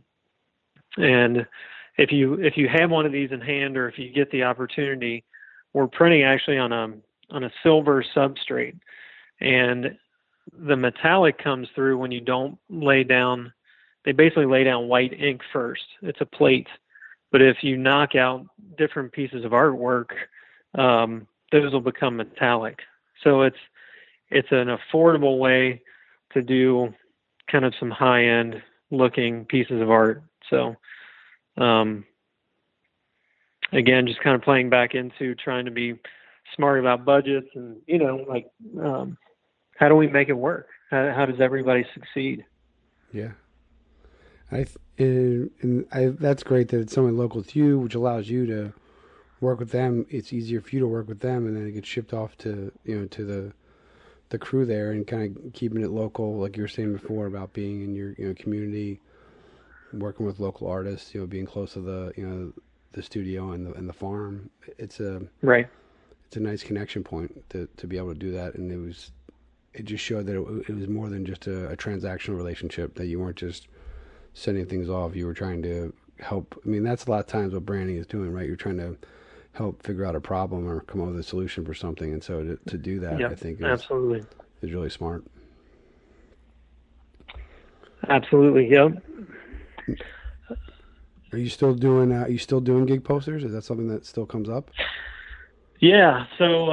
[SPEAKER 2] if you have one of these in hand, or if you get the opportunity, we're printing actually on a silver substrate, and the metallic comes through when you don't lay down. They basically lay down white ink first. It's a plate, but if you knock out different pieces of artwork, those will become metallic. So it's an affordable way to do kind of some high-end looking pieces of art. So again, just kind of playing back into trying to be smart about budgets and, how do we make it work? How does everybody succeed?
[SPEAKER 3] Yeah. That's great that it's someone local to you, which allows you to work with them. It's easier for you to work with them, and then it gets shipped off to to the crew there, and kind of keeping it local, like you were saying before about being in your community, working with local artists, being close to the studio and the farm. It's a
[SPEAKER 2] Right.
[SPEAKER 3] It's a nice connection point to be able to do that, and it just showed that it was more than just a transactional relationship, that you weren't just sending things off. You were trying to help. I mean, that's a lot of times what branding is doing, right? You're trying to help figure out a problem or come up with a solution for something. And so to do that,
[SPEAKER 2] Yep,
[SPEAKER 3] I think
[SPEAKER 2] absolutely
[SPEAKER 3] is really smart.
[SPEAKER 2] Absolutely. Yep.
[SPEAKER 3] Are you still doing gig posters? Is that something that still comes up?
[SPEAKER 2] Yeah. So,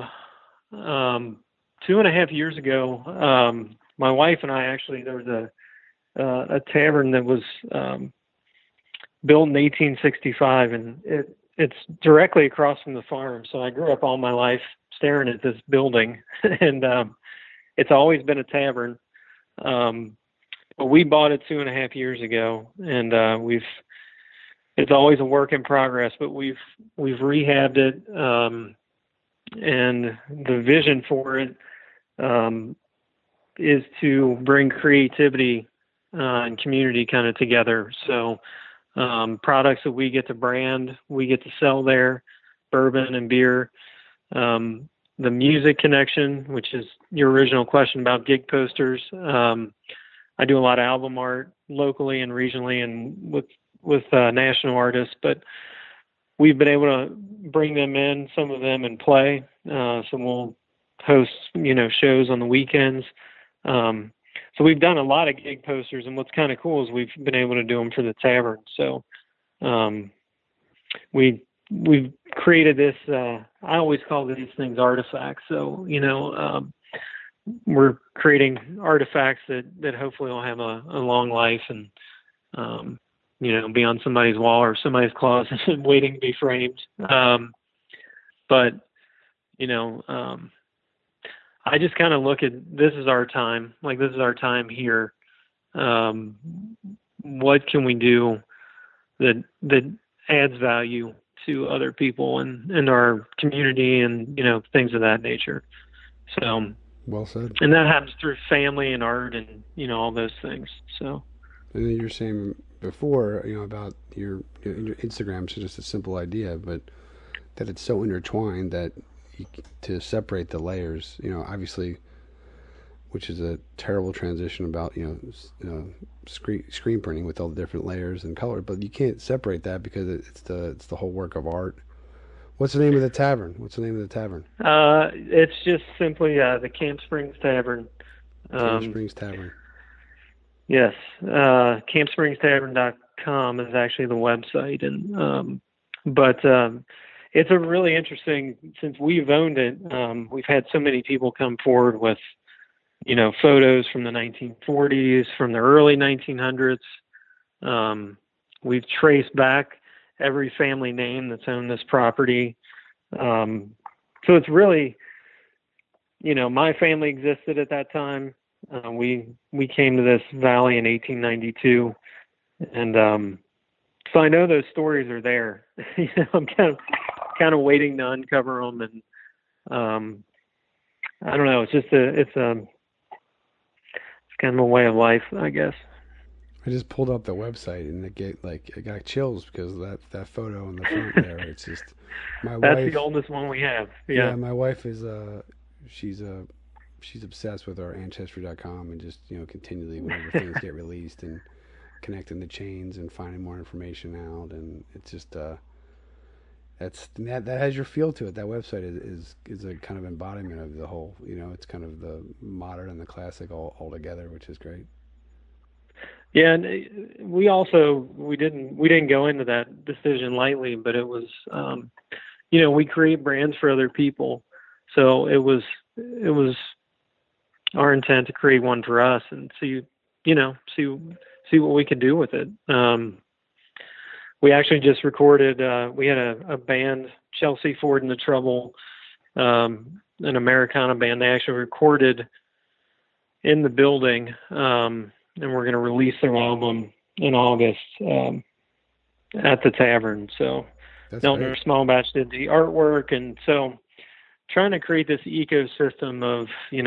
[SPEAKER 2] 2.5 years ago, my wife and I actually, there was a tavern that was, built in 1865, and it's directly across from the farm. So I grew up all my life staring at this building, and it's always been a tavern. But we bought it 2.5 years ago, and it's always a work in progress. But we've rehabbed it, and the vision for it is to bring creativity and community kind of together. So products that we get to brand, we get to sell there, bourbon and beer. The music connection, which is your original question about gig posters. I do a lot of album art locally and regionally and with national artists, but we've been able to bring them in, some of them, and play. So we'll host, shows on the weekends. So we've done a lot of gig posters, and what's kind of cool is we've been able to do them for the tavern. So we've created this. I always call these things artifacts. So we're creating artifacts that hopefully will have a long life and be on somebody's wall or somebody's closet waiting to be framed. But I just kind of look at, this is our time. Like, this is our time here. What can we do that adds value to other people and our community and, things of that nature. So
[SPEAKER 3] well said.
[SPEAKER 2] And that happens through family and art and, all those things. So.
[SPEAKER 3] And then you're saying before, about your Instagram, it's just a simple idea, but that it's so intertwined that to separate the layers, obviously, which is a terrible transition about, screen printing with all the different layers and color, but you can't separate that because it's the whole work of art. What's the name of the tavern?
[SPEAKER 2] It's just simply the Camp Springs Tavern.
[SPEAKER 3] Camp Springs Tavern.
[SPEAKER 2] Yes. CampSpringsTavern.com is actually the website. And, it's a really interesting, since we've owned it, we've had so many people come forward with, photos from the 1940s, from the early 1900s. We've traced back every family name that's owned this property. So it's really, my family existed at that time. We came to this valley in 1892, and so I know those stories are there. I'm kind of waiting to uncover them, and I don't know. It's kind of a way of life, I guess.
[SPEAKER 3] I just pulled up the website and I got chills because of that photo in the front there. It's just
[SPEAKER 2] That's
[SPEAKER 3] wife.
[SPEAKER 2] The oldest one we have.
[SPEAKER 3] Yeah, my wife is she's obsessed with our Ancestry.com and just continually whenever things get released and connecting the chains and finding more information out, and it's just that has your feel to it. That website is a kind of embodiment of the whole. It's kind of the modern and the classic all together, which is great.
[SPEAKER 2] Yeah, and we didn't go into that decision lightly, but it was we create brands for other people, so it was our intent to create one for us and see what we could do with it. We actually just recorded, we had a band, Chelsea Ford and the Trouble, an Americana band. They actually recorded in the building, and we're going to release their album in August at the tavern. So Neltner Small Batch did the artwork, and so trying to create this ecosystem of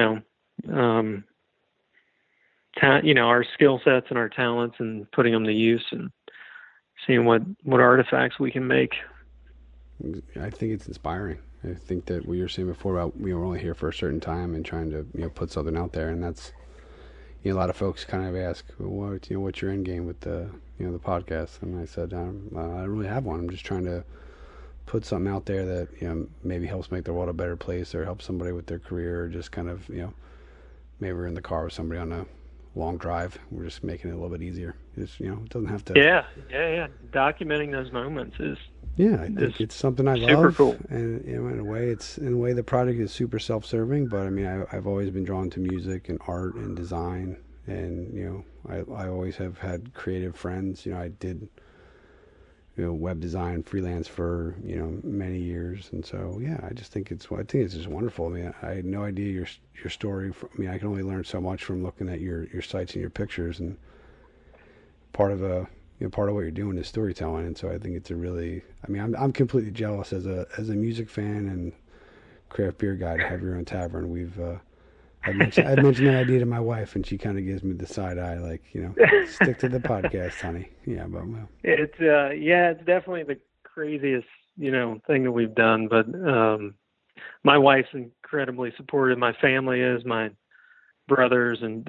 [SPEAKER 2] our skill sets and our talents, and putting them to use, and seeing what artifacts we can make.
[SPEAKER 3] I think it's inspiring. I think that what you were saying before about we're only here for a certain time and trying to put something out there, and that's a lot of folks kind of ask, well, what's your end game with the the podcast? And I said, I don't really have one. I'm just trying to put something out there that maybe helps make the world a better place, or helps somebody with their career, or just kind of maybe we're in the car with somebody on a long drive. We're just making it a little bit easier. It's, it doesn't have to.
[SPEAKER 2] Yeah. Documenting those moments is.
[SPEAKER 3] Yeah, I think it's something I
[SPEAKER 2] super
[SPEAKER 3] love.
[SPEAKER 2] Cool.
[SPEAKER 3] And in a way, the project is super self-serving. But I mean, I've always been drawn to music and art and design, and I always have had creative friends. I did web design freelance for many years, and so I just think it's just wonderful. I mean, I had no idea your story. I can only learn so much from looking at your sites and your pictures, and part of what you're doing is storytelling, and so I think it's a really. I mean, I'm completely jealous as a music fan and craft beer guy to have your own tavern. I mentioned that idea to my wife, and she kind of gives me the side eye, like stick to the podcast, honey. Yeah, but well.
[SPEAKER 2] It's it's definitely the craziest thing that we've done, but my wife's incredibly supportive. My family is, my brothers, and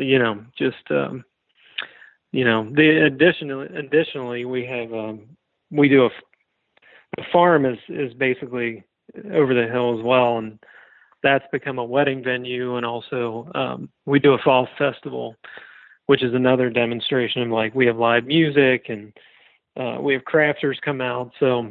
[SPEAKER 2] additionally we have the farm is basically over the hill as well, and that's become a wedding venue. And also we do a fall festival, which is another demonstration of we have live music, and we have crafters come out. So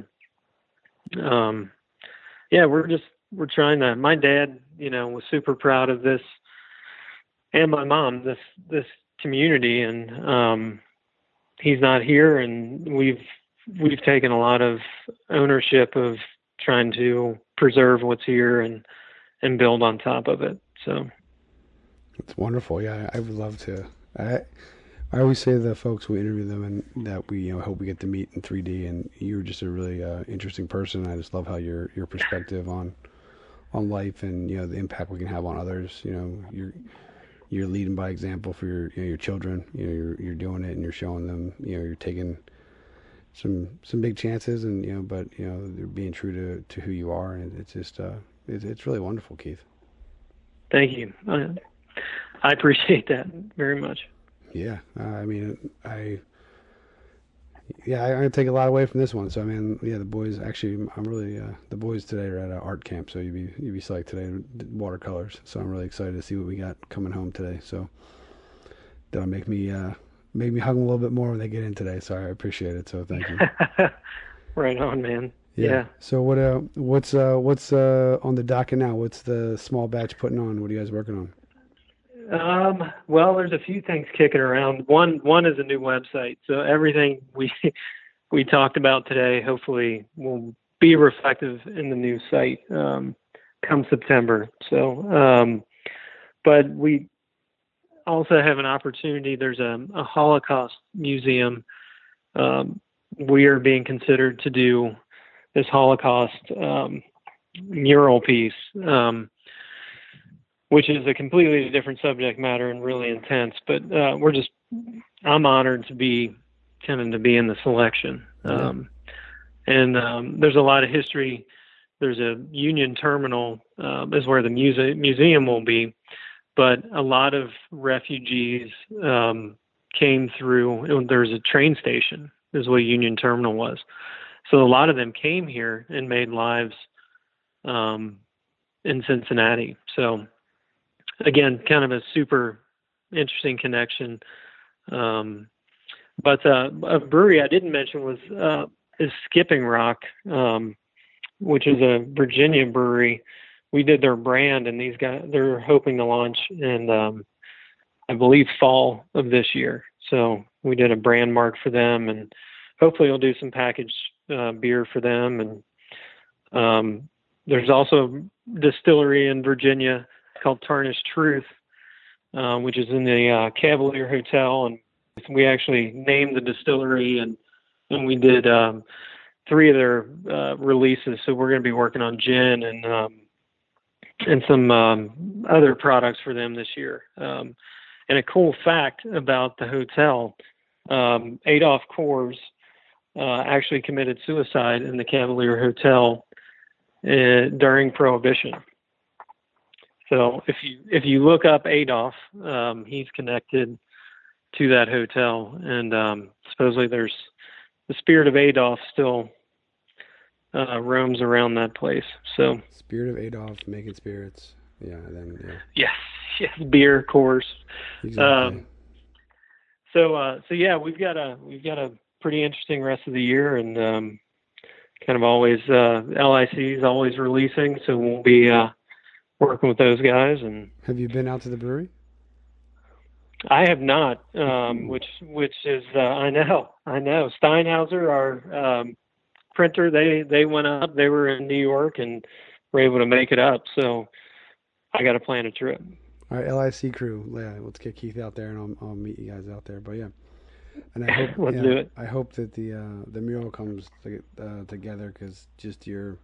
[SPEAKER 2] we're trying to. My dad was super proud of this, and my mom, this community, and he's not here, and we've taken a lot of ownership of trying to preserve what's here and build on top of it. So
[SPEAKER 3] it's wonderful. Yeah, I would love to. I always say to the folks we interview them, and that we hope we get to meet in 3D, and you're just a really interesting person. I just love how your perspective on life, and the impact we can have on others. You're leading by example for your children. You're doing it, and you're showing them. You're taking some big chances, and but they're being true to who you are, and it's just it's really wonderful, Keith.
[SPEAKER 2] Thank you. I appreciate that very much.
[SPEAKER 3] Yeah, I mean, I'm gonna take a lot away from this one. So I mean, the boys. Actually, I'm really the boys today are at an art camp, so you'd be psyched today. Watercolors. So I'm really excited to see what we got coming home today. So that'll make me hug them a little bit more when they get in today. So I appreciate it. So thank you.
[SPEAKER 2] Right on, man.
[SPEAKER 3] Yeah. So what's on the docket now? What's the Small Batch putting on? What are you guys working on?
[SPEAKER 2] Well, there's a few things kicking around. One is a new website. So everything we talked about today, hopefully will be reflective in the new site, come September. So, but we also have an opportunity. There's a Holocaust museum. We are being considered to do this Holocaust, mural piece, which is a completely different subject matter and really intense. But I'm honored to be in the selection. And there's a lot of history. There's a Union Terminal is where the museum will be, but a lot of refugees came through. There's a train station is what Union Terminal was. So a lot of them came here and made lives in Cincinnati. So again, kind of a super interesting connection. But a brewery I didn't mention is Skipping Rock, which is a Virginia brewery. We did their brand, and these guys, they're hoping to launch in, I believe, fall of this year. So we did a brand mark for them, and hopefully we'll do some packaged beer for them. And there's also a distillery in Virginia called Tarnished Truth, which is in the Cavalier Hotel, and we actually named the distillery, and we did 3 of their releases. So we're going to be working on gin and some other products for them this year. And a cool fact about the hotel, Adolf Coors actually committed suicide in the Cavalier Hotel during Prohibition. So if you look up Adolf, he's connected to that hotel, and supposedly there's the spirit of Adolf still roams around that place. So
[SPEAKER 3] Spirit of Adolf, making spirits. Yeah, yeah.
[SPEAKER 2] Yes, beer, Coors.
[SPEAKER 3] Exactly.
[SPEAKER 2] So yeah, we've got a pretty interesting rest of the year, and kind of always LIC is always releasing, so we'll be working with those guys. And
[SPEAKER 3] have you been out to the brewery?
[SPEAKER 2] I have not, which is I know Steinhauser, our printer, they went up. They were in New York and were able to make it up. So I got to plan a trip.
[SPEAKER 3] All right, LIC crew, yeah, let's get Keith out there, and I'll meet you guys out there. But yeah, and I hope
[SPEAKER 2] let's do it.
[SPEAKER 3] I hope that the mural comes together, because just your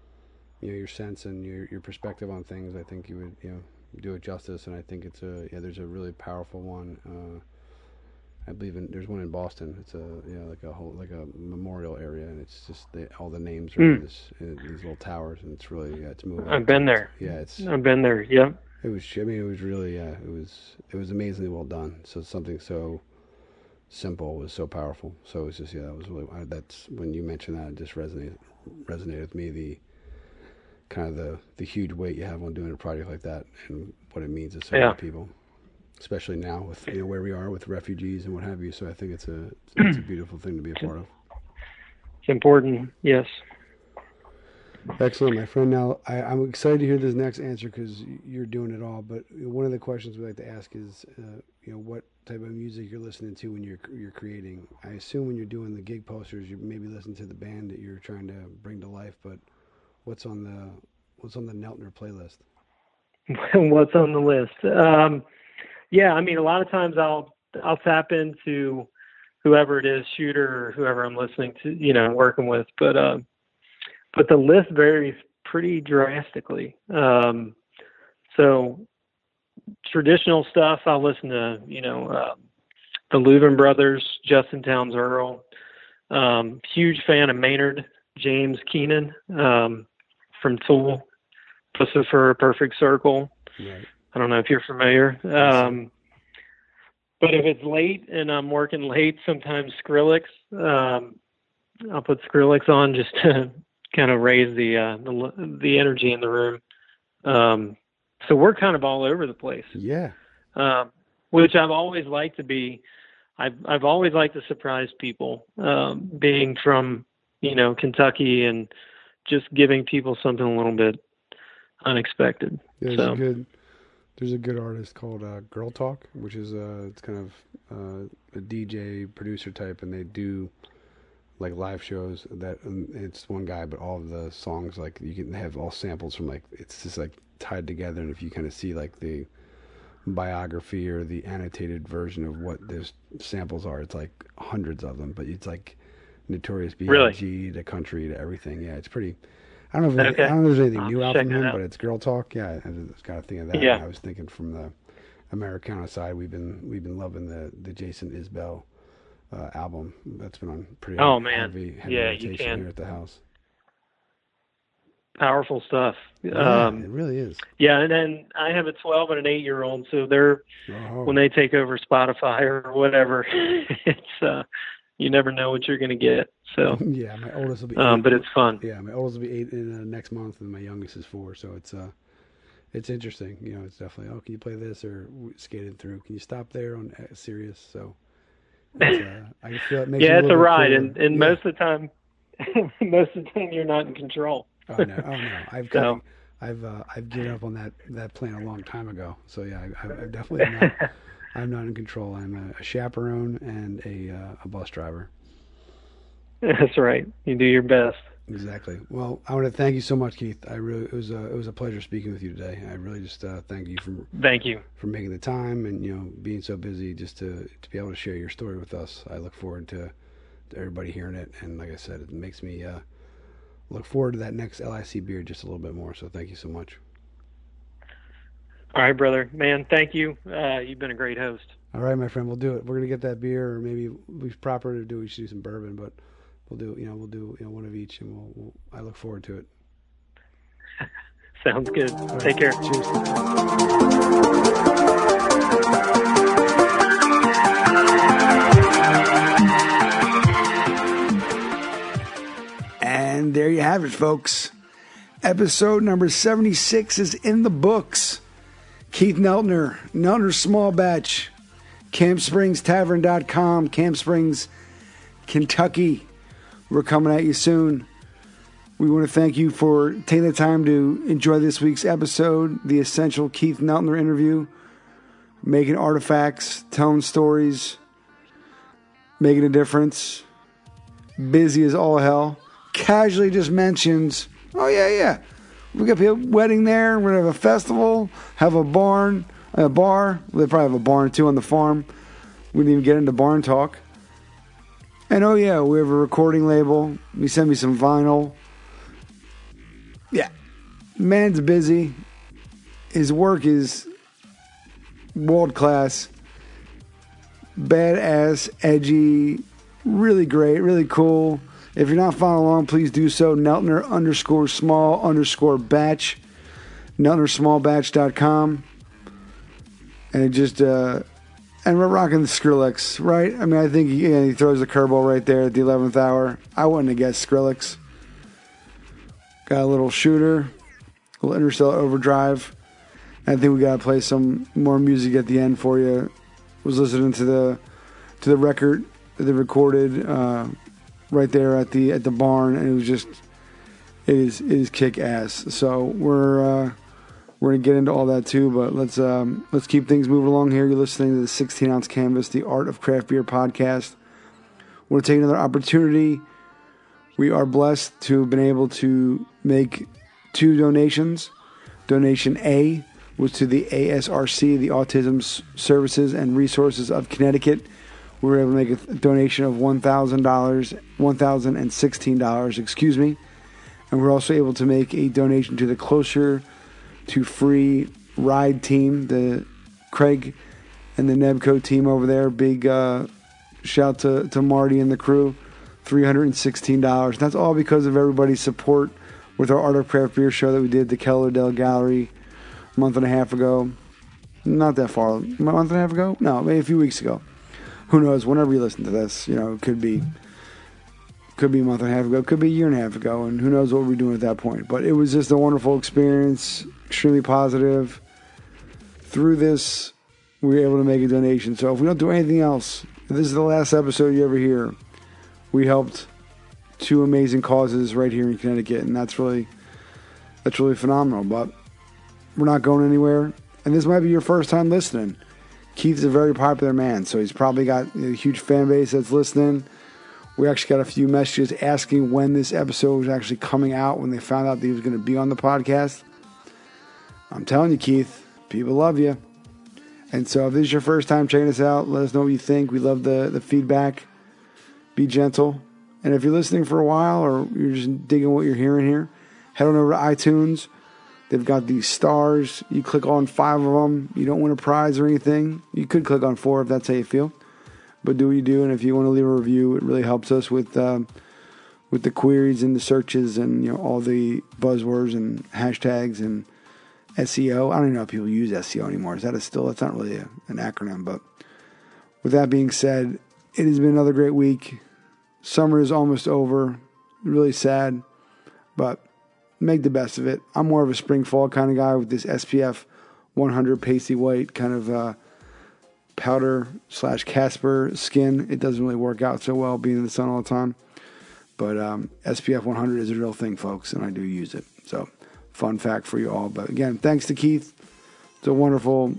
[SPEAKER 3] sense and your perspective on things, I think you would do it justice. And I think it's there's a really powerful one. I believe there's one in Boston. It's a memorial area, and it's just all the names are in these little towers, and it's really it's moving.
[SPEAKER 2] I've been there.
[SPEAKER 3] Yeah,
[SPEAKER 2] I've been there. Yeah.
[SPEAKER 3] It was really it was amazingly well done. So something so simple was so powerful. So it was just that was really that's when you mentioned that, it just resonated with me, the kind of the huge weight you have on doing a project like that, and what it means to so many people, especially now with where we are with refugees and what have you. So I think it's a beautiful thing to be a part of.
[SPEAKER 2] It's important, yes.
[SPEAKER 3] Excellent, my friend. Now, I'm excited to hear this next answer, because you're doing it all. But one of the questions we like to ask is, what type of music you're listening to when you're creating. I assume when you're doing the gig posters, you maybe listen to the band that you're trying to bring to life. But what's on the Neltner playlist?
[SPEAKER 2] What's on the list? Yeah, I mean, a lot of times I'll tap into whoever it is, Shooter or whoever I'm listening to, working with, but the list varies pretty drastically. So traditional stuff, I'll listen to, the Louvin Brothers, Justin Townes Earl. Huge fan of Maynard James Keenan from Tool, Pussifer, Perfect Circle.
[SPEAKER 3] Right.
[SPEAKER 2] I don't know if you're familiar. But if it's late and I'm working late, sometimes Skrillex. I'll put Skrillex on just to kind of raise the energy in the room. So we're kind of all over the place.
[SPEAKER 3] Yeah.
[SPEAKER 2] Which I've always liked to be. I've always liked to surprise people, being from, Kentucky, and just giving people something a little bit unexpected.
[SPEAKER 3] Yeah, there's a good artist called Girl Talk, which is it's kind of a DJ producer type, and they do like live shows that it's one guy, but all of the songs, like, you can have all samples from, like, it's just like tied together. And if you kind of see like the biography or the annotated version of what those samples are, it's like hundreds of them, but it's like Notorious B.I.G. to country to everything. Yeah, it's pretty. I don't know if there's anything new out from him, but it's Girl Talk. Yeah, it's got a thing of that.
[SPEAKER 2] Yeah.
[SPEAKER 3] I was thinking from the Americana side, we've been loving the Jason Isbell album. That's been on pretty heavy rotation here at the house.
[SPEAKER 2] Powerful stuff.
[SPEAKER 3] Yeah, it really is.
[SPEAKER 2] Yeah, and then I have a 12 and an 8-year-old, so they're when they take over Spotify or whatever, it's you never know what you're going to get. So
[SPEAKER 3] yeah, my oldest will be 8.
[SPEAKER 2] But it's fun.
[SPEAKER 3] Yeah, my oldest will be 8 in next month, and my youngest is 4. So it's interesting. It's definitely, can you play this, or skated through? Can you stop there on Sirius? So I feel it makes
[SPEAKER 2] it's a ride, and most of the time, you're not in control.
[SPEAKER 3] Oh no! I've given up on that plan a long time ago. So yeah, I definitely am not. I'm not in control. I'm a chaperone and a bus driver.
[SPEAKER 2] That's right. You do your best.
[SPEAKER 3] Exactly. Well, I want to thank you so much, Keith. It was a pleasure speaking with you today. I really just thank you for making the time and being so busy just to be able to share your story with us. I look forward to everybody hearing it, and like I said, it makes me look forward to that next LIC beer just a little bit more. So thank you so much.
[SPEAKER 2] All right, brother. Man, thank you. You've been a great host.
[SPEAKER 3] All right, my friend, we'll do it. We're gonna get that beer, or maybe we proper to do. We should do some bourbon, but we'll do one of each, and I look forward to it.
[SPEAKER 2] Sounds good. All Take care.
[SPEAKER 3] Cheers.
[SPEAKER 1] And there you have it, folks. Episode number 76 is in the books. Keith Neltner, Neltner Small Batch, CampSpringsTavern.com, Camp Springs, Kentucky. We're coming at you soon. We want to thank you for taking the time to enjoy this week's episode, the essential Keith Neltner interview, making artifacts, telling stories, making a difference, busy as all hell. Casually just mentions, oh yeah, we got a wedding there, we're going to have a festival, have a bar. They probably have a barn too on the farm. We didn't even get into barn talk. And oh yeah, we have a recording label. He sent me some vinyl. Yeah. Man's busy. His work is world class. Badass, edgy, really great, really cool. If you're not following along, please do so. Neltner_small_batch. NeltnerSmallBatch.com. And it just, and we're rocking the Skrillex, right? I mean, I think he throws the curveball right there at the 11th hour. I wouldn't have guessed Skrillex. Got a little Shooter, a little Interstellar Overdrive. I think we got to play some more music at the end for you. Was listening to the record that they recorded right there at the barn, and it was just it is kick ass. So we're gonna get into all that too, but let's keep things moving along here. You're listening to the 16 Ounce Canvas, the Art of Craft Beer podcast. We're gonna take another opportunity. We are blessed to have been able to make 2 donations. Donation A was to the ASRC, the Autism Services and Resources of Connecticut. We were able to make a donation of $1,016, excuse me. And we're also able to make a donation to the Closer to Free Ride team, the Craig and the Nebco team over there. Big shout to Marty and the crew. $316. That's all because of everybody's support with our Art of Craft Beer show that we did at the Keller Dell Gallery a month and a half ago. Not that far. A month and a half ago? No, maybe a few weeks ago. Who knows? Whenever you listen to this, it could be a month and a half ago, could be a year and a half ago, and who knows what we're doing at that point. But it was just a wonderful experience, extremely positive. Through this, we were able to make a donation. So if we don't do anything else, if this is the last episode you ever hear, we helped 2 amazing causes right here in Connecticut, and that's really phenomenal. But we're not going anywhere, and this might be your first time listening. Keith's a very popular man, so he's probably got a huge fan base that's listening. We actually got a few messages asking when this episode was actually coming out, when they found out that he was going to be on the podcast. I'm telling you, Keith, people love you. And so if this is your first time checking us out, let us know what you think. We love the feedback. Be gentle. And if you're listening for a while or you're just digging what you're hearing here, head on over to iTunes. They've got these stars. You click on 5 of them. You don't win a prize or anything. You could click on 4 if that's how you feel. But do what you do. And if you want to leave a review, it really helps us with the queries and the searches and all the buzzwords and hashtags and SEO. I don't even know if people use SEO anymore. That's not really an acronym. But with that being said, it has been another great week. Summer is almost over. Really sad, but make the best of it. I'm more of a spring fall kind of guy with this SPF 100 pasty white kind of powder / Casper skin. It doesn't really work out so well being in the sun all the time. But SPF 100 is a real thing, folks, and I do use it. So, fun fact for you all. But again, thanks to Keith. It's a wonderful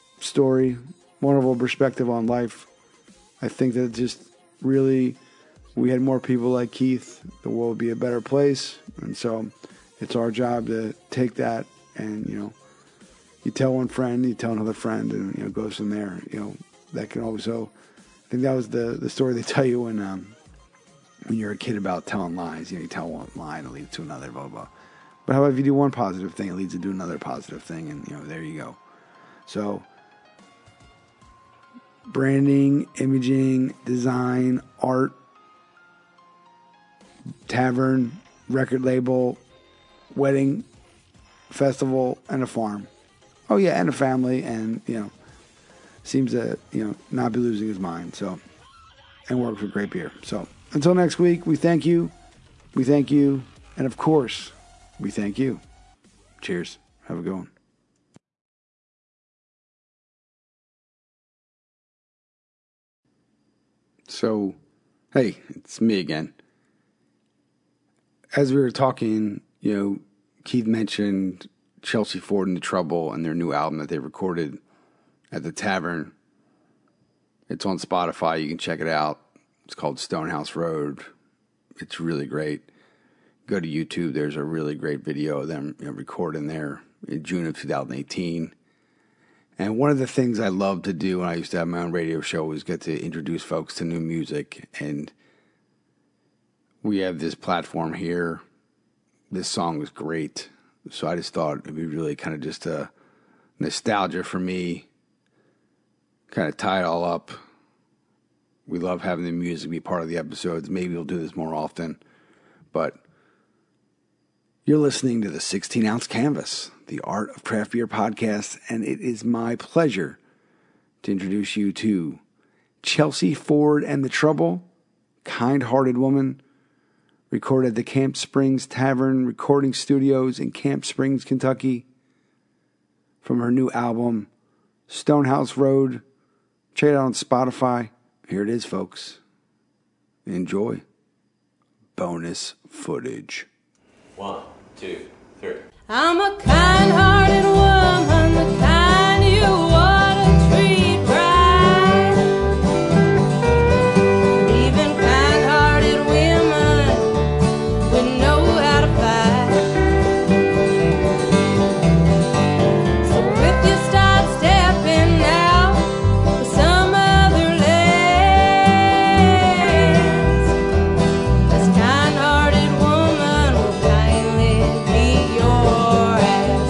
[SPEAKER 1] story, wonderful perspective on life. I think that it just really we had more people like Keith, the world would be a better place. And so it's our job to take that and, you tell one friend, you tell another friend, and, it goes from there. That can also, I think that was the story they tell you when you're a kid about telling lies. You tell one lie and it leads to another, blah, blah. But how about if you do one positive thing, it leads to another positive thing, and, there you go. So, branding, imaging, design, art, tavern, record label, wedding, festival, and a farm. Oh, yeah, and a family, and, seems to, not be losing his mind. So, and works with great beer. So, until next week, we thank you. We thank you. And, of course, we thank you. Cheers. Have a good one. So, hey, it's me again. As we were talking, Keith mentioned Chelsea Ford and the Trouble and their new album that they recorded at the Tavern. It's on Spotify. You can check it out. It's called Stonehouse Road. It's really great. Go to YouTube. There's a really great video of them recording there in June of 2018. And one of the things I love to do when I used to have my own radio show was get to introduce folks to new music. And we have this platform here. This song was great. So I just thought it'd be really kind of just a nostalgia for me. Kind of tie it all up. We love having the music be part of the episodes. Maybe we'll do this more often. But you're listening to the 16-Ounce Canvas, the Art of Craft Beer podcast, and it is my pleasure to introduce you to Chelsea Ford and the Trouble, Kind-Hearted Woman, recorded at the Camp Springs Tavern Recording Studios in Camp Springs, Kentucky, from her new album, Stonehouse Road. Check it out on Spotify. Here it is, folks. Enjoy. Bonus footage.
[SPEAKER 4] 1, 2, 3.
[SPEAKER 5] I'm a kind-hearted woman, the kind you ought to treat right. Even kind-hearted women would know how to fight. So if you start stepping out for some other lands, this kind-hearted woman will kindly be your ass.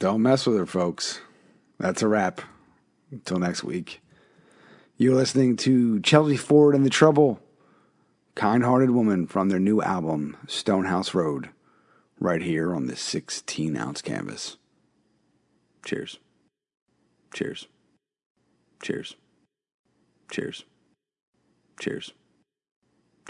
[SPEAKER 1] Don't mess with her, folks. That's a wrap. Until next week. You're listening to Chelsea Ford and the Trouble, Kind-Hearted Woman, from their new album, Stonehouse Road, right here on this 16-ounce canvas. Cheers. Cheers. Cheers. Cheers. Cheers.